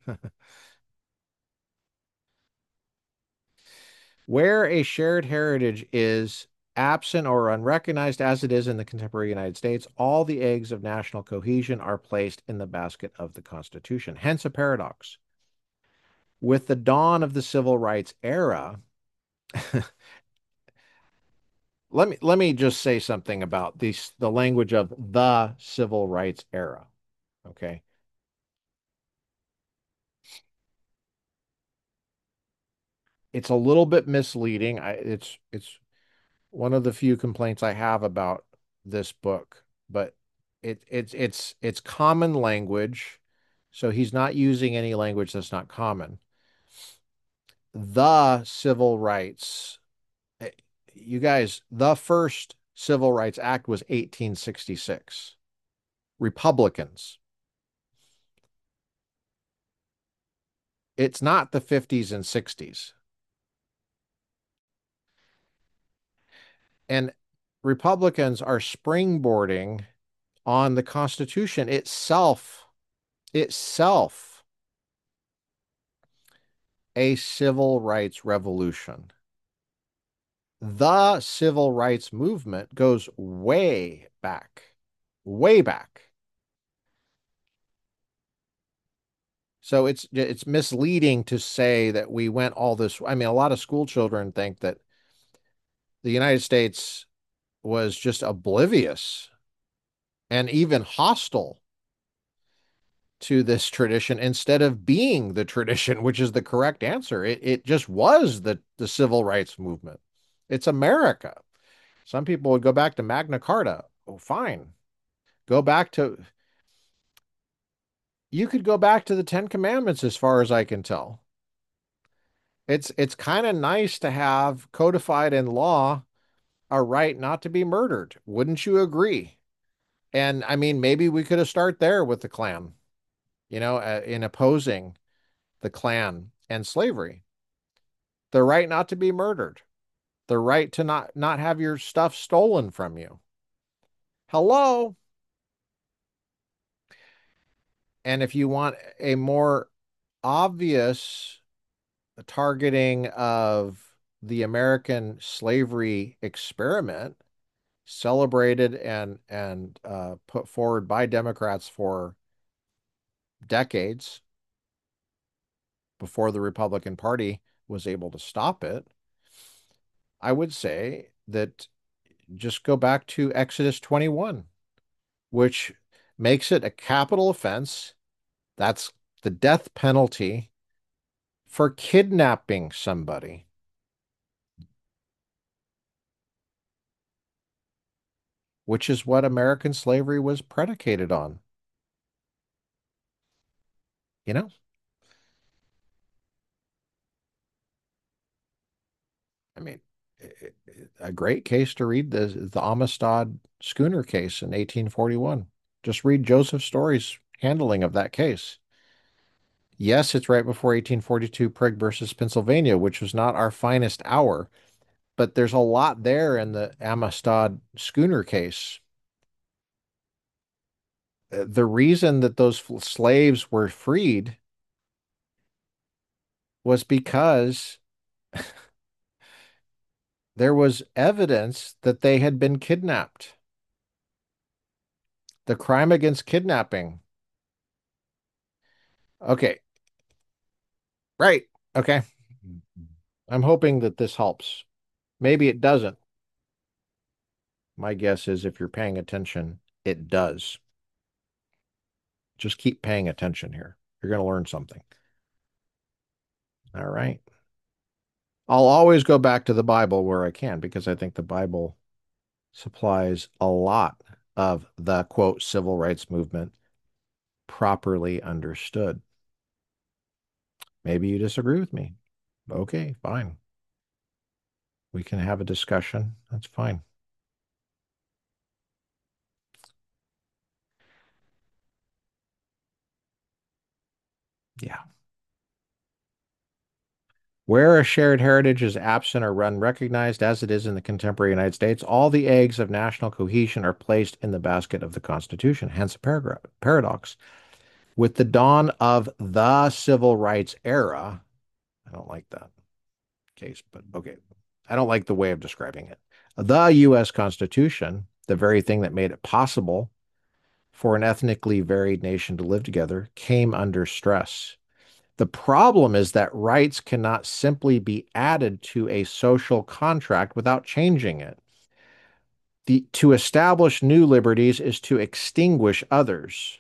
Where a shared heritage is absent or unrecognized, as it is in the contemporary United States, all the eggs of national cohesion are placed in the basket of the Constitution, hence a paradox. With the dawn of the civil rights era, let me let me just say something about these the language of the civil rights era. Okay. It's a little bit misleading. I, it's it's one of the few complaints I have about this book, but it it's it's it's common language, so he's not using any language that's not common. The civil rights, eh, you guys, the first Civil Rights Act was eighteen sixty-six. Republicans. It's not the fifties and sixties. And Republicans are springboarding on the Constitution itself, itself, a civil rights revolution. The civil rights movement goes way back, way back. So it's it's misleading to say that we went all this. I mean, a lot of school children think that the United States was just oblivious and even hostile to this tradition instead of being the tradition, which is the correct answer. It, it just was the, the civil rights movement. It's America. Some people would go back to Magna Carta. Oh, fine. Go back to, you could go back to the Ten Commandments as far as I can tell. It's it's kind of nice to have codified in law a right not to be murdered. Wouldn't you agree? And I mean, maybe we could have started there with the Klan, you know, uh, in opposing the Klan and slavery. The right not to be murdered, the right to not not have your stuff stolen from you. Hello. And if you want a more obvious targeting of the American slavery experiment, celebrated and and uh, put forward by Democrats for decades before the Republican Party was able to stop it, I would say that just go back to Exodus twenty-one, which makes it a capital offense. That's the death penalty for kidnapping somebody, which is what American slavery was predicated on. You know, I mean, a great case to read the the Amistad schooner case in eighteen forty-one. Just read Joseph Story's handling of that case. Yes, it's right before eighteen forty-two Prigg versus Pennsylvania, which was not our finest hour, but there's a lot there in the Amistad schooner case. Uh, The reason that those slaves were freed was because there was evidence that they had been kidnapped. The crime against kidnapping. Okay, right. Okay. I'm hoping that this helps. Maybe it doesn't. My guess is if you're paying attention, it does. Just keep paying attention here. You're going to learn something. All right. I'll always go back to the Bible where I can because I think the Bible supplies a lot of the, quote, civil rights movement properly understood. Maybe you disagree with me. Okay, fine. We can have a discussion. That's fine. Yeah. Where a shared heritage is absent or unrecognized, as it is in the contemporary United States, all the eggs of national cohesion are placed in the basket of the Constitution. Hence a paragraph, paradox. With the dawn of the civil rights era, I don't like that case, but okay. I don't like the way of describing it. The U S Constitution, the very thing that made it possible for an ethnically varied nation to live together, came under stress. The problem is that rights cannot simply be added to a social contract without changing it. The, to establish new liberties is to extinguish others.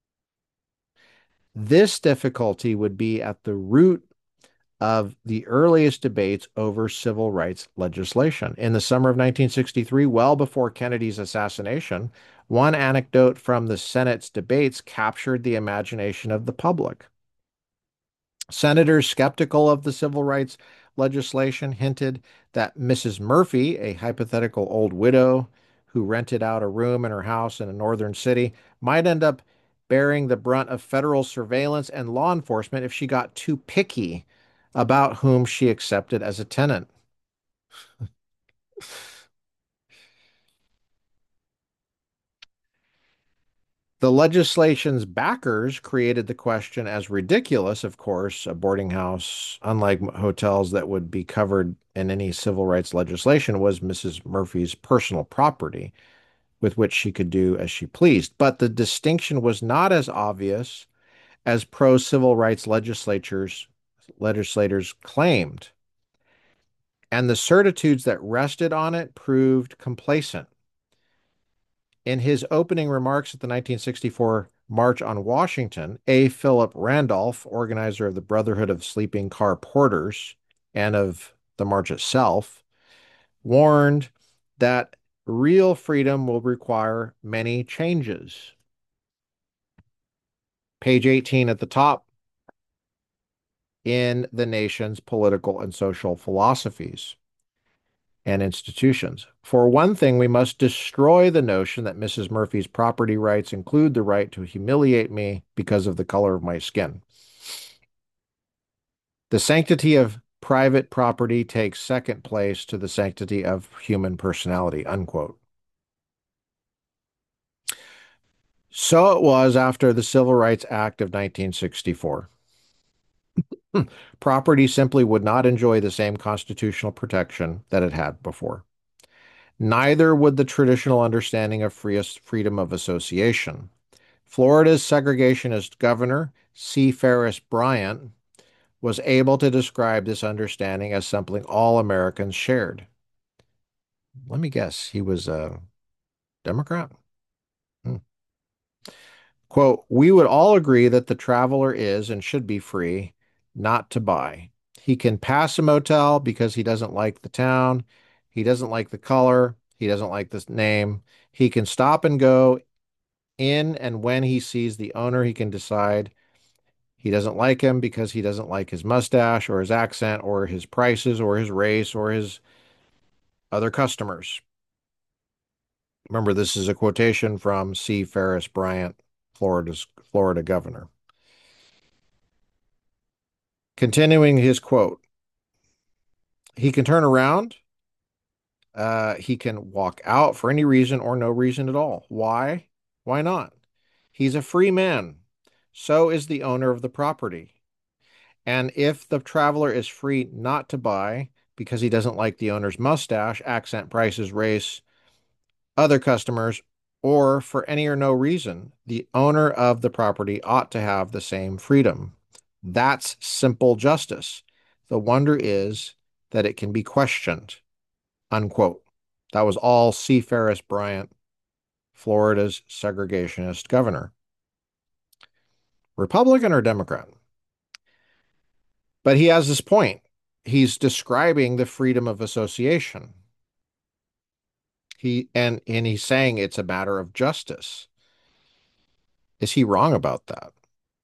This difficulty would be at the root of the earliest debates over civil rights legislation. In the summer of nineteen sixty-three, well before Kennedy's assassination, one anecdote from the Senate's debates captured the imagination of the public. Senators skeptical of the civil rights legislation hinted that Missus Murphy, a hypothetical old widow who rented out a room in her house in a northern city, might end up bearing the brunt of federal surveillance and law enforcement if she got too picky about whom she accepted as a tenant. The legislation's backers created the question as ridiculous. Of course, a boarding house, unlike hotels that would be covered in any civil rights legislation, was Missus Murphy's personal property with which she could do as she pleased. But the distinction was not as obvious as pro-civil rights legislatures legislators claimed, and the certitudes that rested on it proved complacent. In his opening remarks at the nineteen sixty-four March on Washington, A. Philip Randolph, organizer of the Brotherhood of Sleeping Car Porters and of the march itself, warned that real freedom will require many changes. Page eighteen at the top, in the nation's political and social philosophies and institutions. For one thing, we must destroy the notion that Missus Murphy's property rights include the right to humiliate me because of the color of my skin. The sanctity of private property takes second place to the sanctity of human personality, unquote. So it was after the Civil Rights Act of nineteen sixty-four. Property simply would not enjoy the same constitutional protection that it had before. Neither would the traditional understanding of freedom of association. Florida's segregationist governor, C. Ferris Bryant, was able to describe this understanding as something all Americans shared. Let me guess, he was a Democrat? Hmm. Quote, we would all agree that the traveler is and should be free not to buy. He can pass a motel because he doesn't like the town. He doesn't like the color. He doesn't like the name. He can stop and go in, and when he sees the owner, he can decide he doesn't like him because he doesn't like his mustache or his accent or his prices or his race or his other customers. Remember, this is a quotation from C. Ferris Bryant, Florida's Florida governor. Continuing his quote, he can turn around. Uh, he can walk out for any reason or no reason at all. Why? Why not? He's a free man. So is the owner of the property. And if the traveler is free not to buy because he doesn't like the owner's mustache, accent, prices, race, other customers, or for any or no reason, the owner of the property ought to have the same freedom. That's simple justice. The wonder is that it can be questioned, unquote. That was all C. Ferris Bryant, Florida's segregationist governor. Republican or Democrat? But he has this point. He's describing the freedom of association. He and and he's saying it's a matter of justice. Is he wrong about that?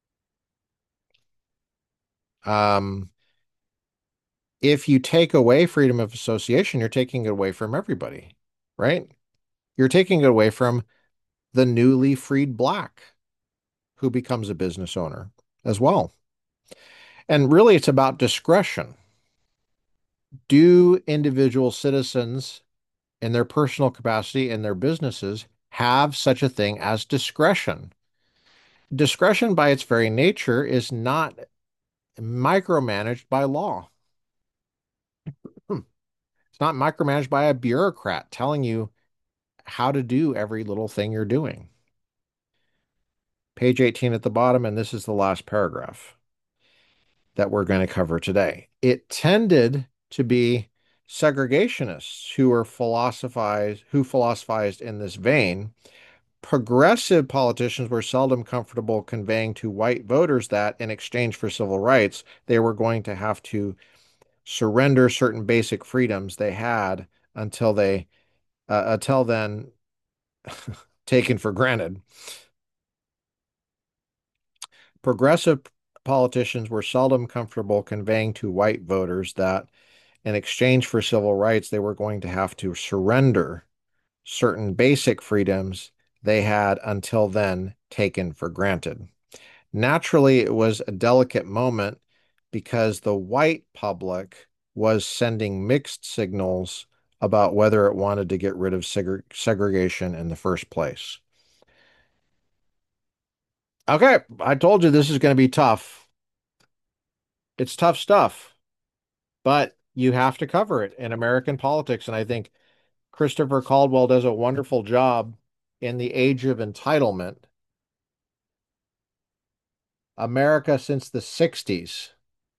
Um, if you take away freedom of association, you're taking it away from everybody, right? You're taking it away from the newly freed black who becomes a business owner as well. And really, it's about discretion. Do individual citizens in their personal capacity in their businesses have such a thing as discretion? Discretion, by its very nature, is not micromanaged by law. Hmm. It's not micromanaged by a bureaucrat telling you how to do every little thing you're doing. Page eighteen at the bottom, and this is the last paragraph that we're going to cover today. It tended to be segregationists who were philosophized, who philosophized in this vein. Progressive politicians were seldom comfortable conveying to white voters that in exchange for civil rights, they were going to have to surrender certain basic freedoms they had until they uh, until then taken for granted. Progressive politicians were seldom comfortable conveying to white voters that in exchange for civil rights, they were going to have to surrender certain basic freedoms they had until then taken for granted. Naturally, it was a delicate moment because the white public was sending mixed signals about whether it wanted to get rid of seg segregation in the first place. Okay, I told you this is going to be tough. It's tough stuff, but you have to cover it in American politics. And I think Christopher Caldwell does a wonderful job in The Age of Entitlement. America since the sixties.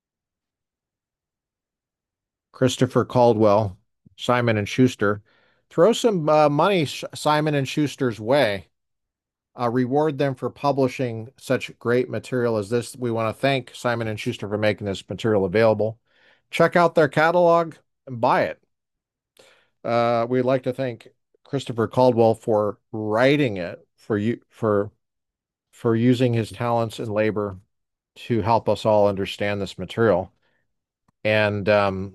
Christopher Caldwell, Simon and Schuster. Throw some uh, money Simon and Schuster's way. Uh, reward them for publishing such great material as this. We want to thank Simon and Schuster for making this material available. Check out their catalog and buy it. Uh, we'd like to thank Christopher Caldwell for writing it, for you for for using his talents and labor to help us all understand this material. And um,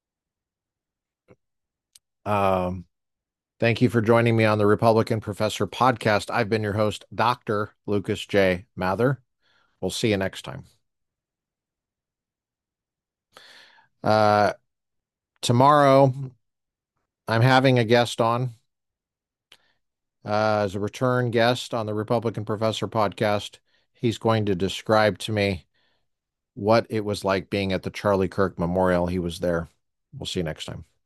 um, thank you for joining me on the Republican Professor podcast. I've been your host, Doctor Lucas J. Mather. We'll see you next time. Uh, tomorrow, I'm having a guest on uh, as a return guest on the Republican Professor podcast. He's going to describe to me what it was like being at the Charlie Kirk Memorial. He was there. We'll see you next time.